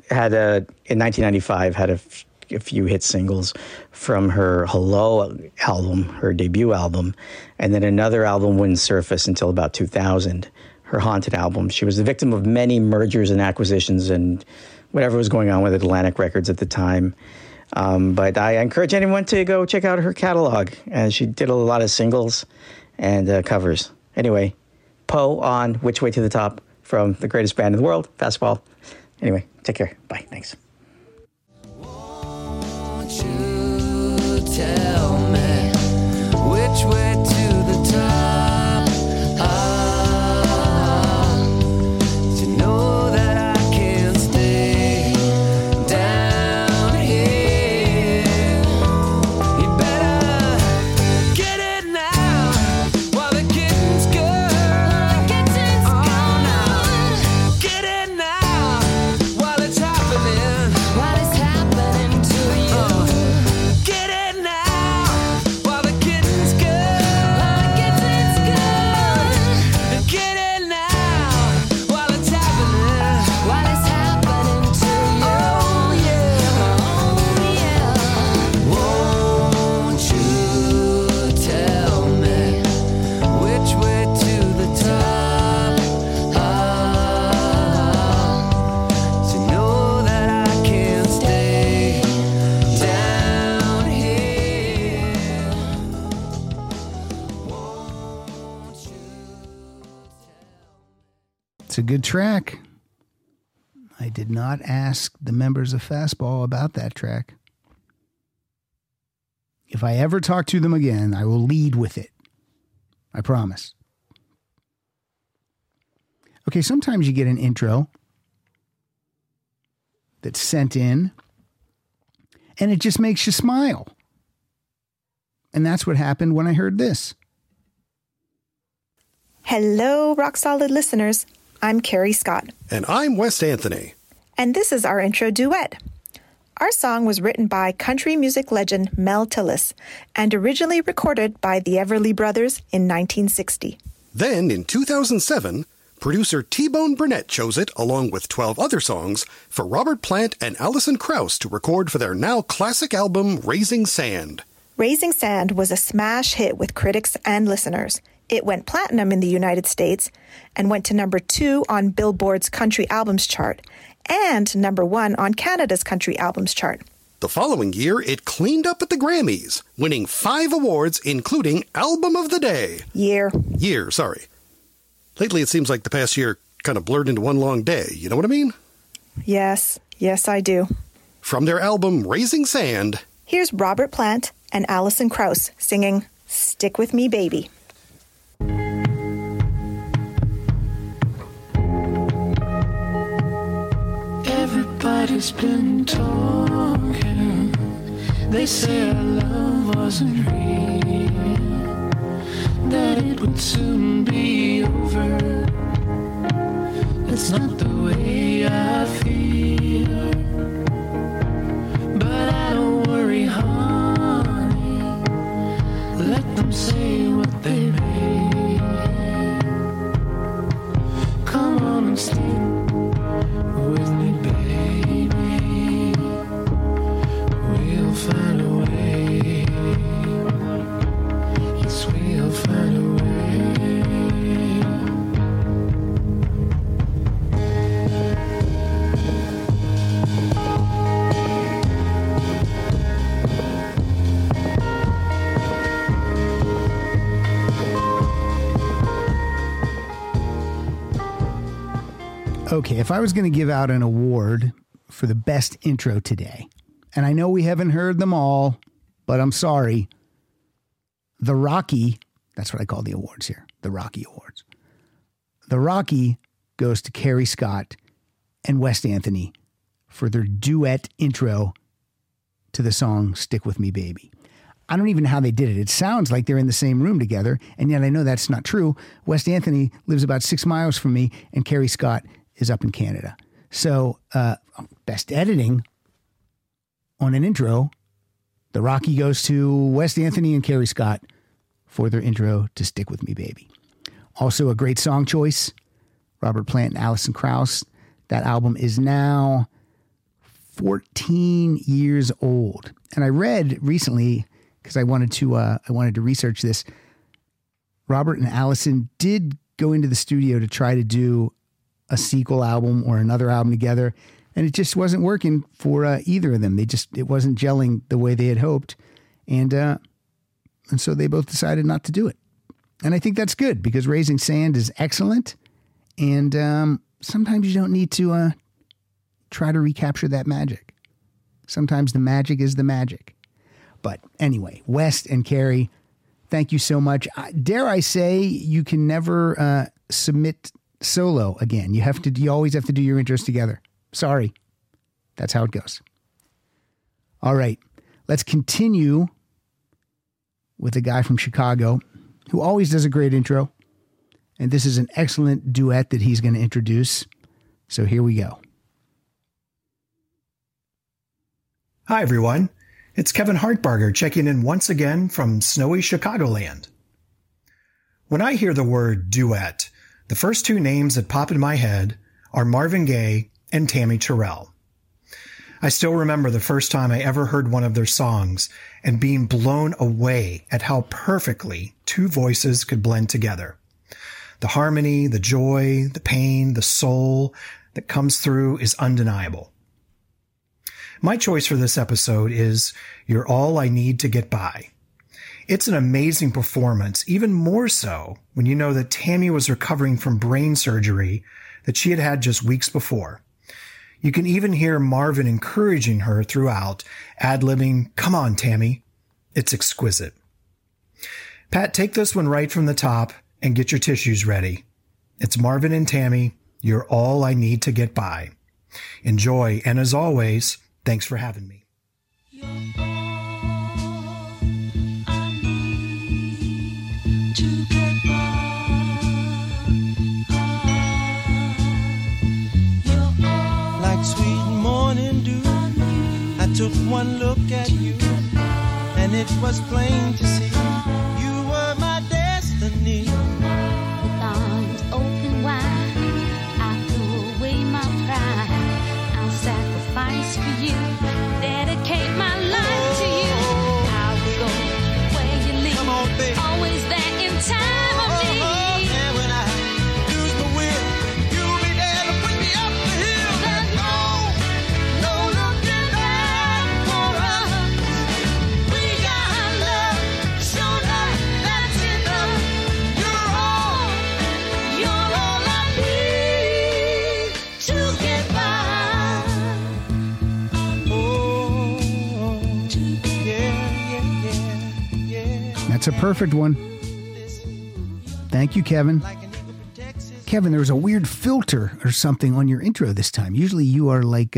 1995 had a few hit singles from her Hello album, her debut album, and then another album wouldn't surface until about 2000, her Haunted album. She was the victim of many mergers and acquisitions and whatever was going on with Atlantic Records at the time. But I encourage anyone to go check out her catalog. She did a lot of singles and covers. Anyway, Poe on Which Way to the Top from the greatest band in the world, Fastball. Anyway, take care. Bye. Thanks. Won't you tell me which way to It's a good track. I did not ask the members of Fastball about that track. If I ever talk to them again, I will lead with it. I promise. Okay, sometimes you get an intro that's sent in, and it just makes you smile. And that's what happened when I heard this. Hello, Rock Solid listeners. I'm Carrie Scott. And I'm Wes Anthony. And this is our intro duet. Our song was written by country music legend Mel Tillis and originally recorded by the Everly Brothers in 1960. Then, in 2007, producer T-Bone Burnett chose it, along with 12 other songs, for Robert Plant and Alison Krauss to record for their now classic album, Raising Sand. Raising Sand was a smash hit with critics and listeners. It went platinum in the United States and went to number 2 on Billboard's Country Albums chart and number 1 on Canada's Country Albums chart. The following year, it cleaned up at the Grammys, winning 5 awards, including Album of the Day. Year, sorry. Lately, it seems like the past year kind of blurred into one long day. You know what I mean? Yes, I do. From their album, Raising Sand, here's Robert Plant and Alison Krauss singing Stick With Me, Baby. Everybody's been talking. They say our love wasn't real, that it would soon be over. It's not the way I feel, but I don't worry, honey. Let them say what they may. Come on and sleep with me, baby. We'll find a way. Yes, we'll find a way. Okay, if I was going to give out an award for the best intro today, and I know we haven't heard them all, but I'm sorry, the Rocky, that's what I call the awards here, the Rocky Awards. The Rocky goes to Carrie Scott and Wes Anthony for their duet intro to the song Stick With Me, Baby. I don't even know how they did it. It sounds like they're in the same room together, and yet I know that's not true. Wes Anthony lives about 6 miles from me, and Carrie Scott is up in Canada. So, best editing on an intro, the Rocky goes to Wes Anthony and Carrie Scott for their intro to Stick With Me, Baby. Also a great song choice, Robert Plant and Alison Krauss. That album is now 14 years old. And I read recently, because I wanted to research this, Robert and Alison did go into the studio to try to do a sequel album or another album together, and it just wasn't working for either of them. It wasn't gelling the way they had hoped, and so they both decided not to do it. And I think that's good, because Raising Sand is excellent, and sometimes you don't need to try to recapture that magic. Sometimes the magic is the magic. But anyway, Wes and Carrie, thank you so much. Dare I say, you can never submit solo again. You always have to do your intros together. Sorry. That's how it goes. All right. Let's continue with a guy from Chicago who always does a great intro. And this is an excellent duet that he's going to introduce. So here we go. Hi, everyone. It's Kevin Hartbarger checking in once again from snowy Chicagoland. When I hear the word duet, the first 2 names that pop in my head are Marvin Gaye and Tammy Terrell. I still remember the first time I ever heard one of their songs and being blown away at how perfectly 2 voices could blend together. The harmony, the joy, the pain, the soul that comes through is undeniable. My choice for this episode is You're All I Need to Get By. It's an amazing performance, even more so when you know that Tammy was recovering from brain surgery that she had had just weeks before. You can even hear Marvin encouraging her throughout, ad-libbing, "Come on, Tammy." It's exquisite. Pat, take this one right from the top and get your tissues ready. It's Marvin and Tammy, "You're All I Need to Get By." Enjoy, and as always, thanks for having me. Like sweet morning dew, I took one look at you, and it was plain to see you were my destiny. With arms open wide, I threw away my pride. I'll sacrifice for you, dedicate my life to you. I'll go where you lead, always there in time of need. And when I lose my will, you'll be there to push me up the hill. There's no looking back for us. We got love, show love, that's enough. You're all I need to get by. That's a perfect one. Thank you, Kevin. Kevin, there was a weird filter or something on your intro this time. Usually you are like,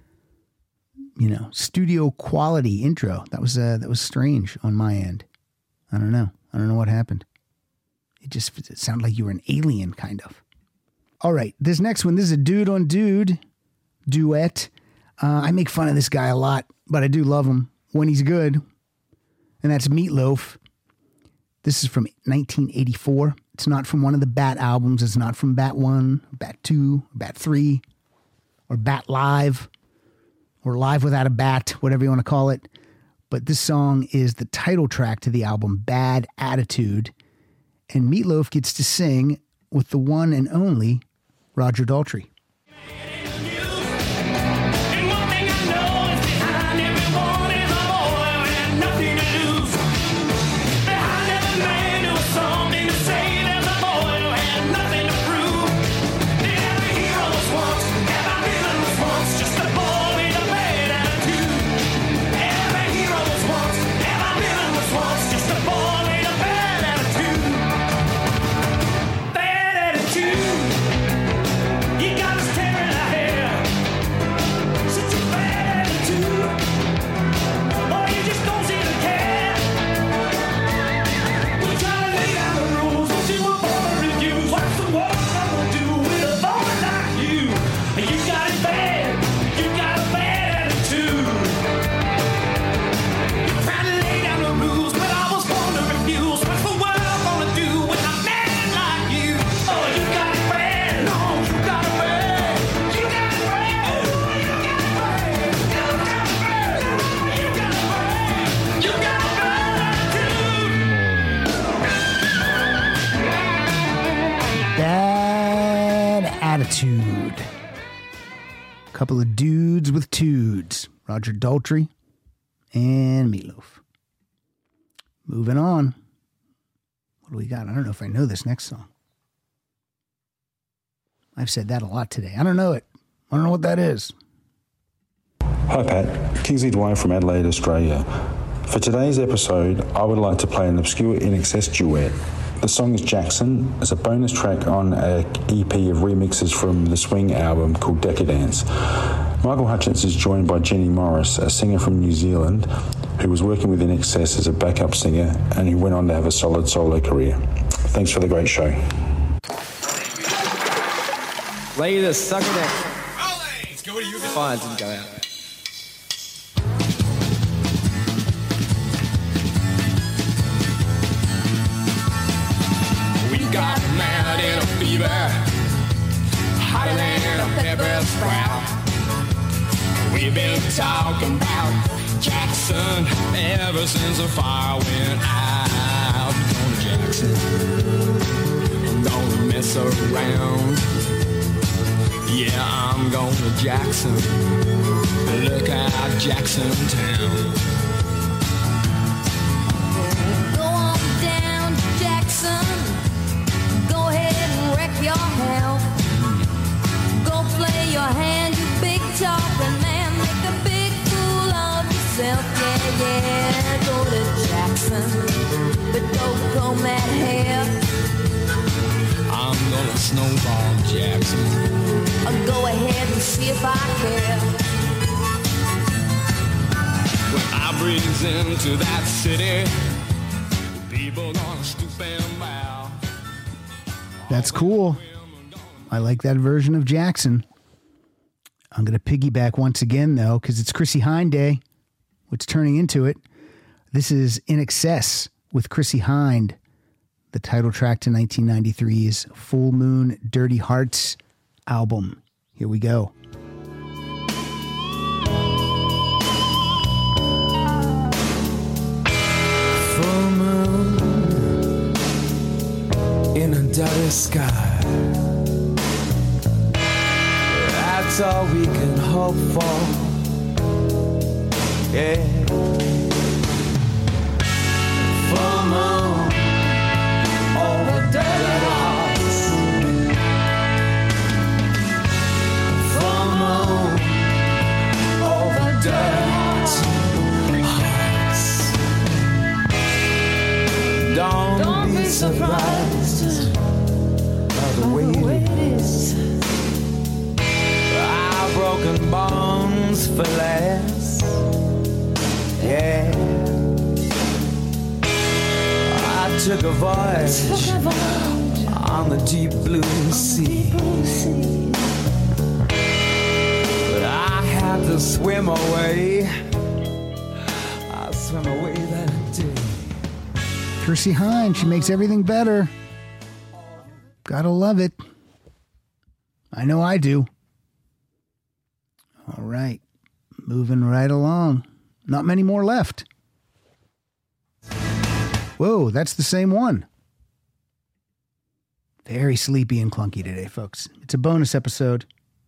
studio quality intro. That was strange on my end. I don't know what happened. It sounded like you were an alien, kind of. All right, this next one, this is a dude on dude duet. I make fun of this guy a lot, but I do love him when he's good. And that's Meatloaf. This is from 1984. It's not from one of the Bat albums. It's not from Bat 1, Bat 2, Bat 3, or Bat Live, or Live Without a Bat, whatever you want to call it. But this song is the title track to the album, Bad Attitude. And Meatloaf gets to sing with the one and only Roger Daltrey. Attitude. Couple of dudes with tudes. Roger Daltrey and Meatloaf. Moving on. What do we got? I don't know if I know this next song. I've said that a lot today. I don't know it. I don't know what that is. Hi Pat, Kingsley Dwyer from Adelaide, Australia. For today's episode, I would like to play an obscure INXS duet. The song is Jackson. It's a bonus track on an EP of remixes from the Swing album called Decadence. Michael Hutchence is joined by Jenny Morris, a singer from New Zealand who was working with INXS as a backup singer and who went on to have a solid solo career. Thanks for the great show. Lay the sucker down. Let's go to you. Fine, didn't go out. Got mad in a fever, hotter than a pepper sprout. We've been talking about Jackson ever since the fire went out. I'm going to Jackson, I'm gonna mess around. Yeah, I'm going to Jackson, look out Jackson Town. Go on down to Jackson. Go ahead and wreck your hell. Jackson, but don't comb that hair. I'm gonna snowball Jackson. Go ahead and see if I care. When I breathe into that city, people gonna stoop and bow. That's cool. I like that version of Jackson. I'm going to piggyback once again, though, because it's Chrissie Hynde Day. What's turning into it? This is In Excess with Chrissie Hynde, the title track to 1993's Full Moon Dirty Hearts album. Here we go. Full moon in a dirty sky. That's all we can hope for. Yeah. Full moon over dirty hearts. Full moon over dirty hearts. Don't be surprised by the way it is. Our broken bones for less. Yeah. I took a voyage on the deep blue sea. But I had to swim away. I swim away that day. Chrissie Hynde, she makes everything better. Gotta love it. I know I do. All right. Moving right along. Not many more left. Whoa, that's the same one. Very sleepy and clunky today, folks. It's a bonus episode.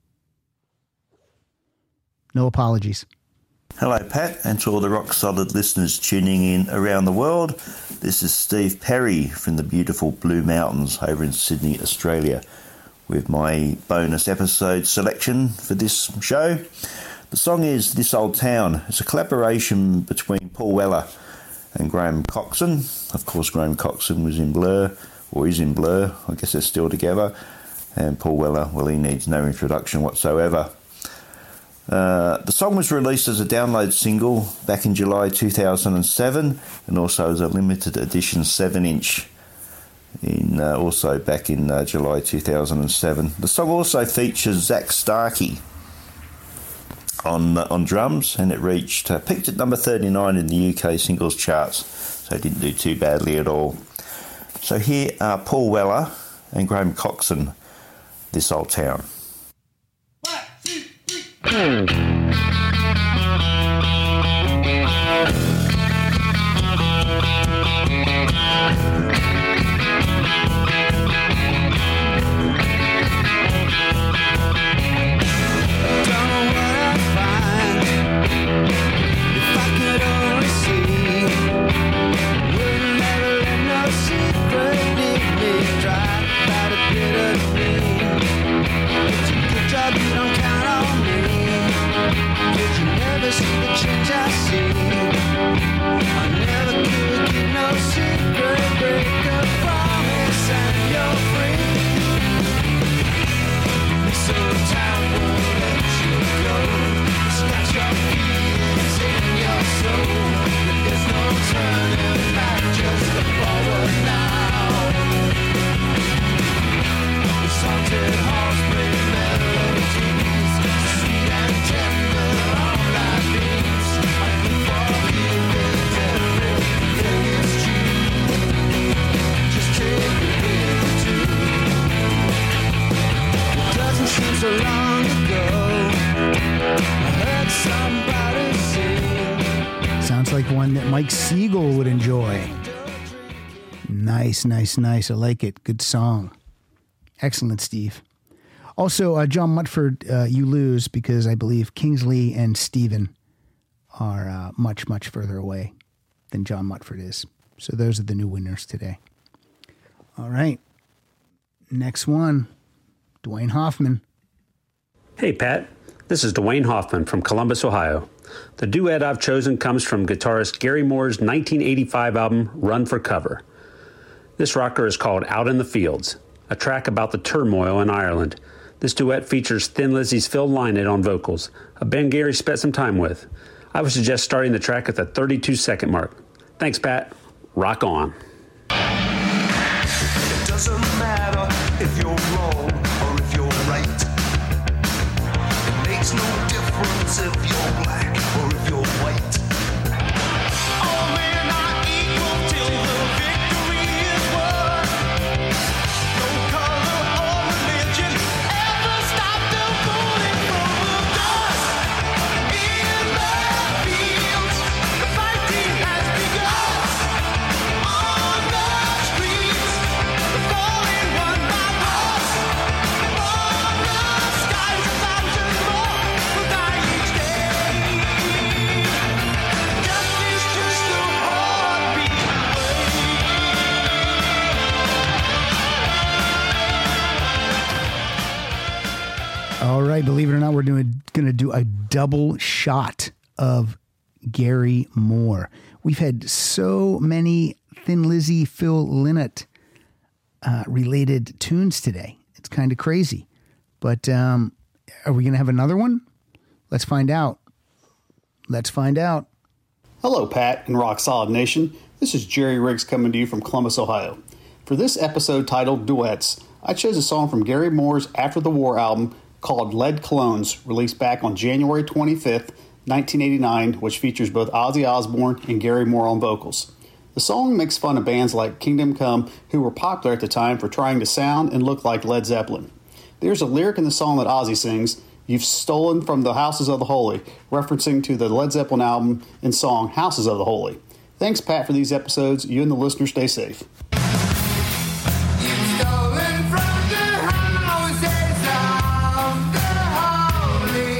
No apologies. Hello, Pat, and to all the Rock Solid listeners tuning in around the world. This is Steve Perry from the beautiful Blue Mountains over in Sydney, Australia, with my bonus episode selection for this show. The song is This Old Town. It's a collaboration between Paul Weller and Graham Coxon. Of course, Graham Coxon was in Blur, or is in Blur. I guess they're still together. And Paul Weller, well, he needs no introduction whatsoever. The song was released as a download single back in July 2007, and also as a limited edition 7-inch also back in July 2007. The song also features Zach Starkey on drums, and it peaked at number 39 in the UK singles charts, so it didn't do too badly at all. So here are Paul Weller and Graham Coxon, This Old Town. Sounds like one that Mike Siegel would enjoy. Nice. I like it. Good song. Excellent, Steve. Also, John Mutford, you lose because I believe Kingsley and Steven are much, much further away than John Mutford is. So those are the new winners today. All right. Next one, Dwayne Hoffman. Hey, Pat. This is Dwayne Hoffman from Columbus, Ohio. The duet I've chosen comes from guitarist Gary Moore's 1985 album, Run for Cover. This rocker is called Out in the Fields, a track about the turmoil in Ireland. This duet features Thin Lizzy's Phil Lynott on vocals, a band Gary spent some time with. I would suggest starting the track at the 32-second mark. Thanks, Pat. Rock on. It doesn't matter if you're wrong or if you're right. It makes no difference if you're black or if you're white. All men are equal till the victory is won. No color or religion ever stopped them pulling from the dust. In the fields, the fighting has begun. On the streets, the falling one by one. On the skies, 1,000 more will die each day. Justice just a heartbeat All right, believe it or not, we're going to do a double shot of Gary Moore. We've had so many Thin Lizzy, Phil Lynott related tunes today. It's kind of crazy. But are we going to have another one? Let's find out. Hello, Pat and Rock Solid Nation. This is Jerry Riggs coming to you from Columbus, Ohio. For this episode titled Duets, I chose a song from Gary Moore's After the War album called Lead Clones, released back on January 25th, 1989, which features both Ozzy Osbourne and Gary Moore on vocals. The song makes fun of bands like Kingdom Come, who were popular at the time for trying to sound and look like Led Zeppelin. There's a lyric in the song that Ozzy sings, "You've stolen from the houses of the holy," referencing to the Led Zeppelin album and song Houses of the Holy. Thanks, Pat, for these episodes. You and the listeners stay safe. stolen from the houses of the holy.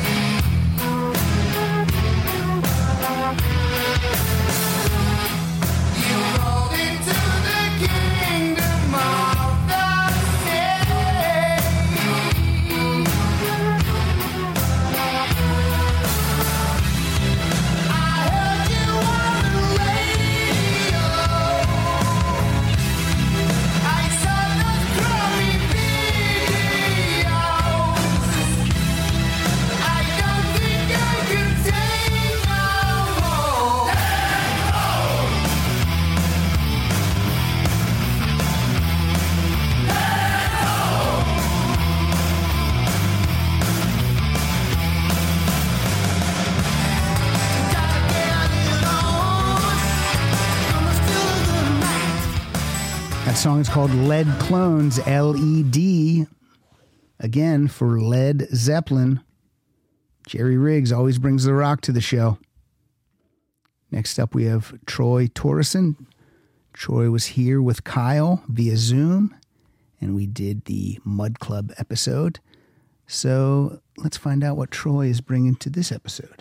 You rolled into the kingdom of the I heard you on the radio. I saw those crummy videos. I don't think I can take no more. That song is called Lead Clones, L-E-D. Again, for Led Zeppelin. Jerry Riggs always brings the rock to the show. Next up, we have Troy Torreson. Troy was here with Kyle via Zoom, and we did the Mud Club episode. So let's find out what Troy is bringing to this episode.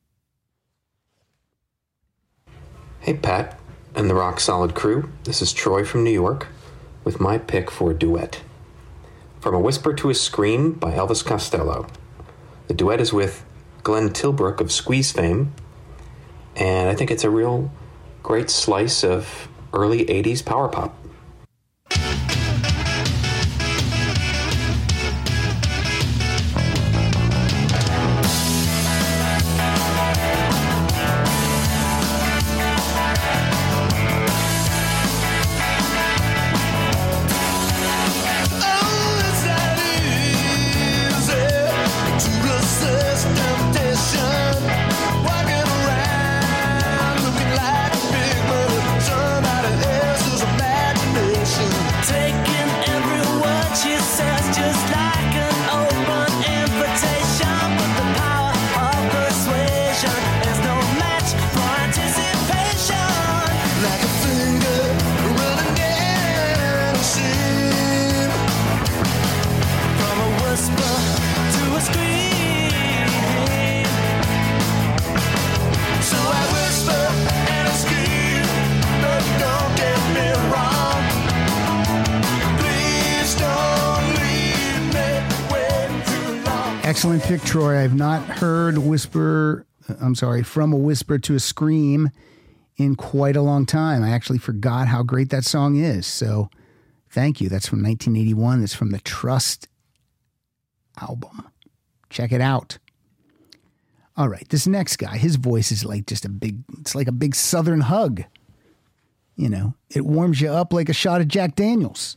Hey, Pat and the Rock Solid crew. This is Troy from New York with my pick for a duet. From A Whisper to a Scream by Elvis Costello. The duet is with Glenn Tilbrook of Squeeze fame, and I think it's a real great slice of early 80s power pop. Turn out of this is a mad Excellent pick, Troy. I've not heard From a Whisper to a Scream in quite a long time. I actually forgot how great that song is. So thank you. That's from 1981. That's from the Trust album. Check it out. All right, this next guy, his voice is like just it's like a big Southern hug. You know, it warms you up like a shot of Jack Daniels.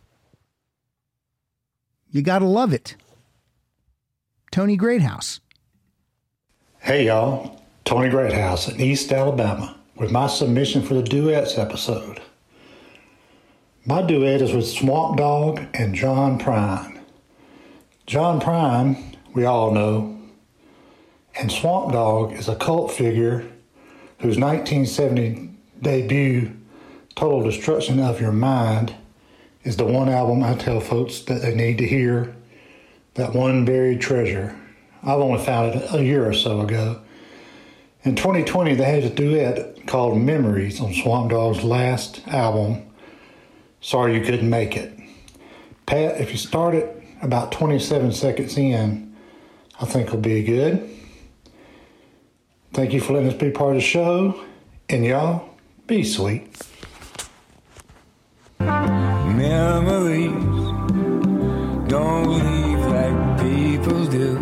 You gotta love it. Tony Greathouse. Hey y'all, Tony Greathouse in East Alabama with my submission for the duets episode. My duet is with Swamp Dogg and John Prine. John Prine, we all know, and Swamp Dogg is a cult figure whose 1970 debut, Total Destruction of Your Mind, is the one album I tell folks that they need to hear, that one buried treasure. I've only found it a year or so ago. In 2020, they had a duet called Memories on Swamp Dogg's last album, Sorry You Couldn't Make It. Pat, if you start it about 27 seconds in, I think it'll be good. Thank you for letting us be part of the show, and y'all, be sweet. Memories don't leave like people do,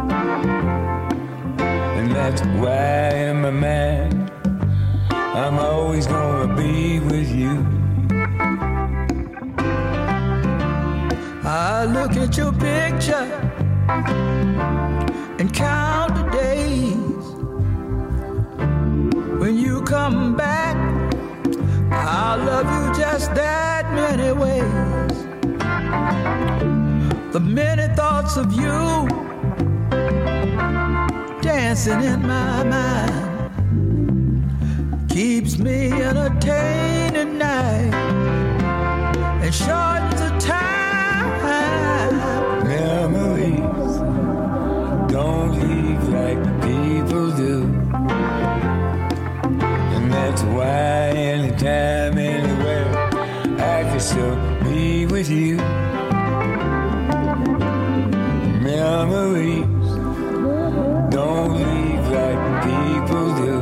and that's why in my mind I'm always gonna be with you. I look at your picture and count the days when you come back. I'll love you just that many ways. The many thoughts of you dancing in my mind keeps me entertained at night and shortens the time. Memories don't leave like people do, and that's why anytime, anywhere, I can still be with you. Memories don't leave like people do,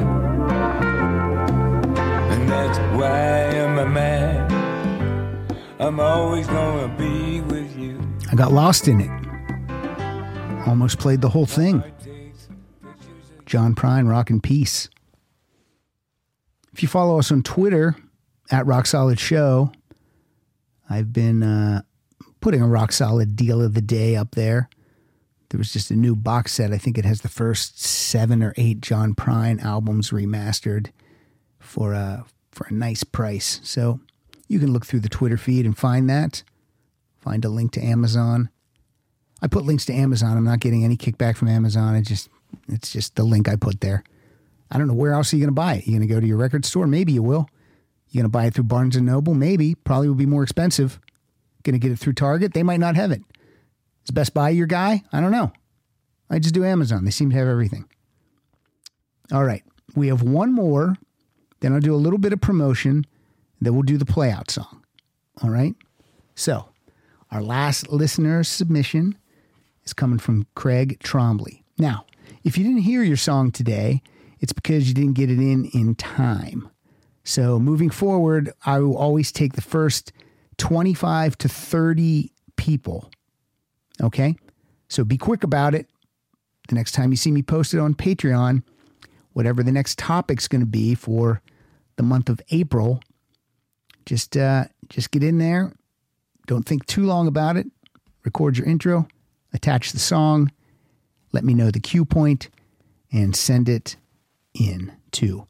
and that's why in my mind I'm always gonna be with you. I got lost in it. Almost played the whole thing. John Prine, Rock and Peace. If you follow us on Twitter, at Rock Solid Show, I've been putting a Rock Solid deal of the day up there. There was just a new box set. I think it has the first 7 or 8 John Prine albums remastered for a nice price. So you can look through the Twitter feed and find that. Find a link to Amazon. I put links to Amazon. I'm not getting any kickback from Amazon. It's just the link I put there. I don't know, where else are you going to buy it? You're going to go to your record store? Maybe you will. You're going to buy it through Barnes & Noble? Maybe. Probably will be more expensive. Going to get it through Target? They might not have it. Is Best Buy your guy? I don't know. I just do Amazon. They seem to have everything. All right. We have one more. Then I'll do a little bit of promotion. Then we'll do the play out song. All right? So, our last listener submission is coming from Craig Trombley. Now, if you didn't hear your song today, it's because you didn't get it in time. So moving forward, I will always take the first 25 to 30 people. Okay? So be quick about it. The next time you see me post it on Patreon, whatever the next topic's going to be for the month of April, just get in there. Don't think too long about it. Record your intro, attach the song, let me know the cue point, and send it in to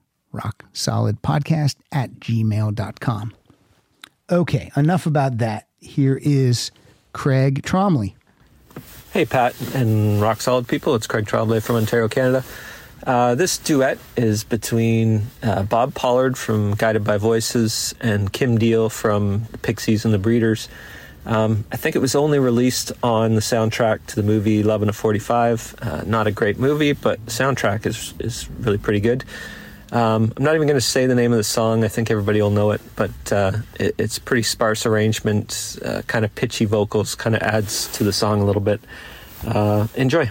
rocksolidpodcast@gmail.com. Okay, enough about that. Here is Craig Trombley. Hey, Pat and Rock Solid people. It's Craig Trombley from Ontario, Canada. This duet is between Bob Pollard from Guided by Voices and Kim Deal from the Pixies and the Breeders. I think it was only released on the soundtrack to the movie Love in a 45. Not a great movie, but the soundtrack is really pretty good. I'm not even going to say the name of the song. I think everybody will know it, but it's pretty sparse arrangement, kind of pitchy vocals, kind of adds to the song a little bit. Enjoy.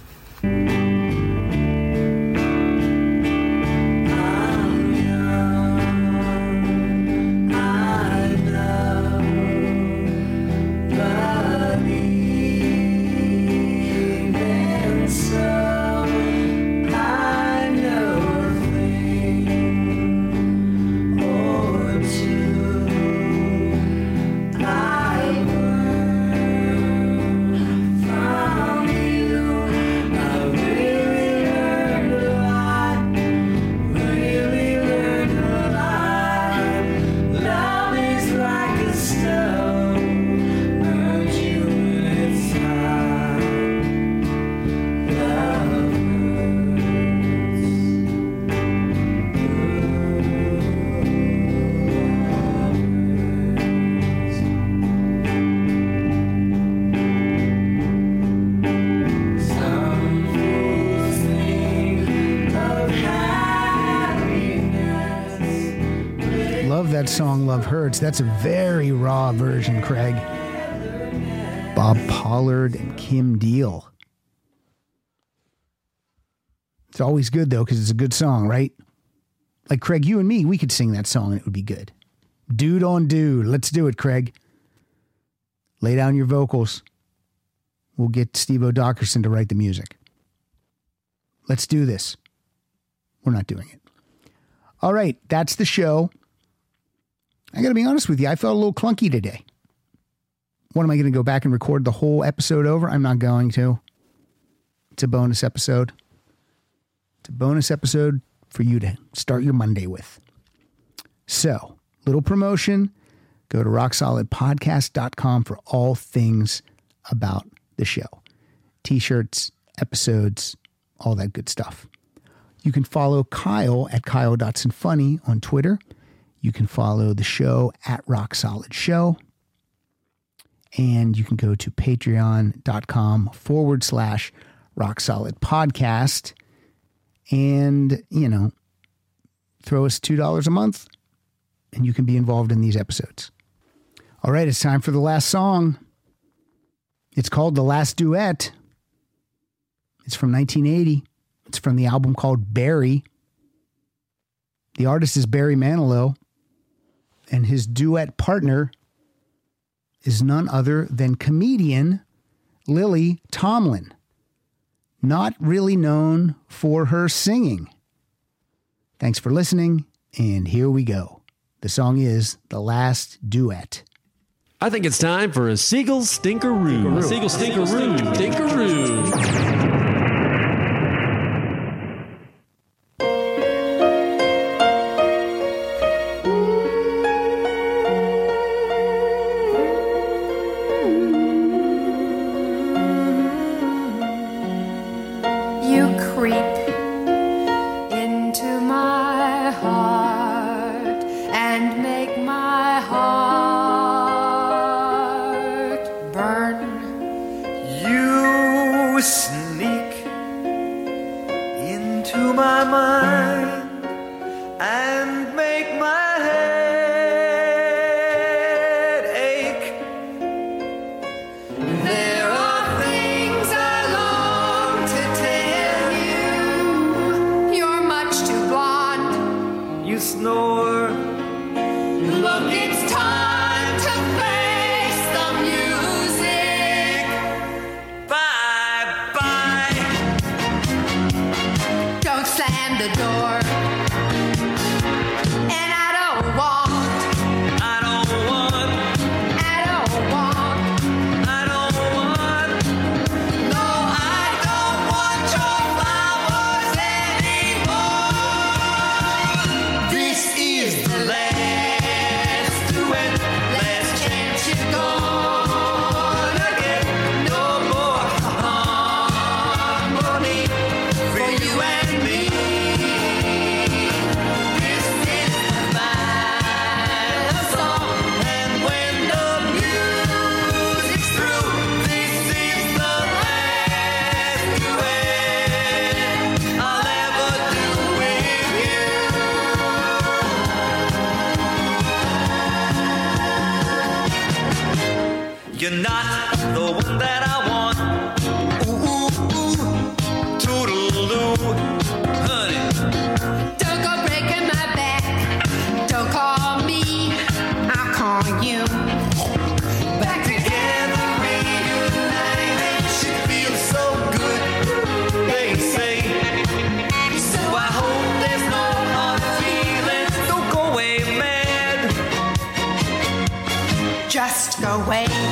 That song Love Hurts. That's a very raw version, Craig. Bob Pollard and Kim Deal. It's always good though because it's a good song, right? Like Craig, you and me, we could sing that song and it would be good. Dude on dude. Let's do it, Craig. Lay down your vocals. We'll get Steve O'Dockerson to write the music. Let's do this. We're not doing it. All right, that's the show. I got to be honest with you. I felt a little clunky today. What, am I going to go back and record the whole episode over? I'm not going to. It's a bonus episode. It's a bonus episode for you to start your Monday with. So, little promotion. Go to rocksolidpodcast.com for all things about the show. T-shirts, episodes, all that good stuff. You can follow Kyle at Kyle.funny on Twitter. You can follow the show at Rock Solid Show. And you can go to patreon.com/Rock Solid Podcast. And, you know, throw us $2 a month and you can be involved in these episodes. All right, it's time for the last song. It's called The Last Duet. It's from 1980. It's from the album called Barry. The artist is Barry Manilow. And his duet partner is none other than comedian Lily Tomlin, not really known for her singing. Thanks for listening, and here we go. The song is The Last Duet. I think it's time for a Seagull Stinkeroo. Seagull Stinkeroo. Stinkeroo. You're not the one that I want. Ooh, ooh. toodaloo, honey. Don't go breaking my back. Don't call me. I'll call you. Back together, reunited. She feels so good, they say. So I hope there's no hard feelings. Don't go away mad. Just go away.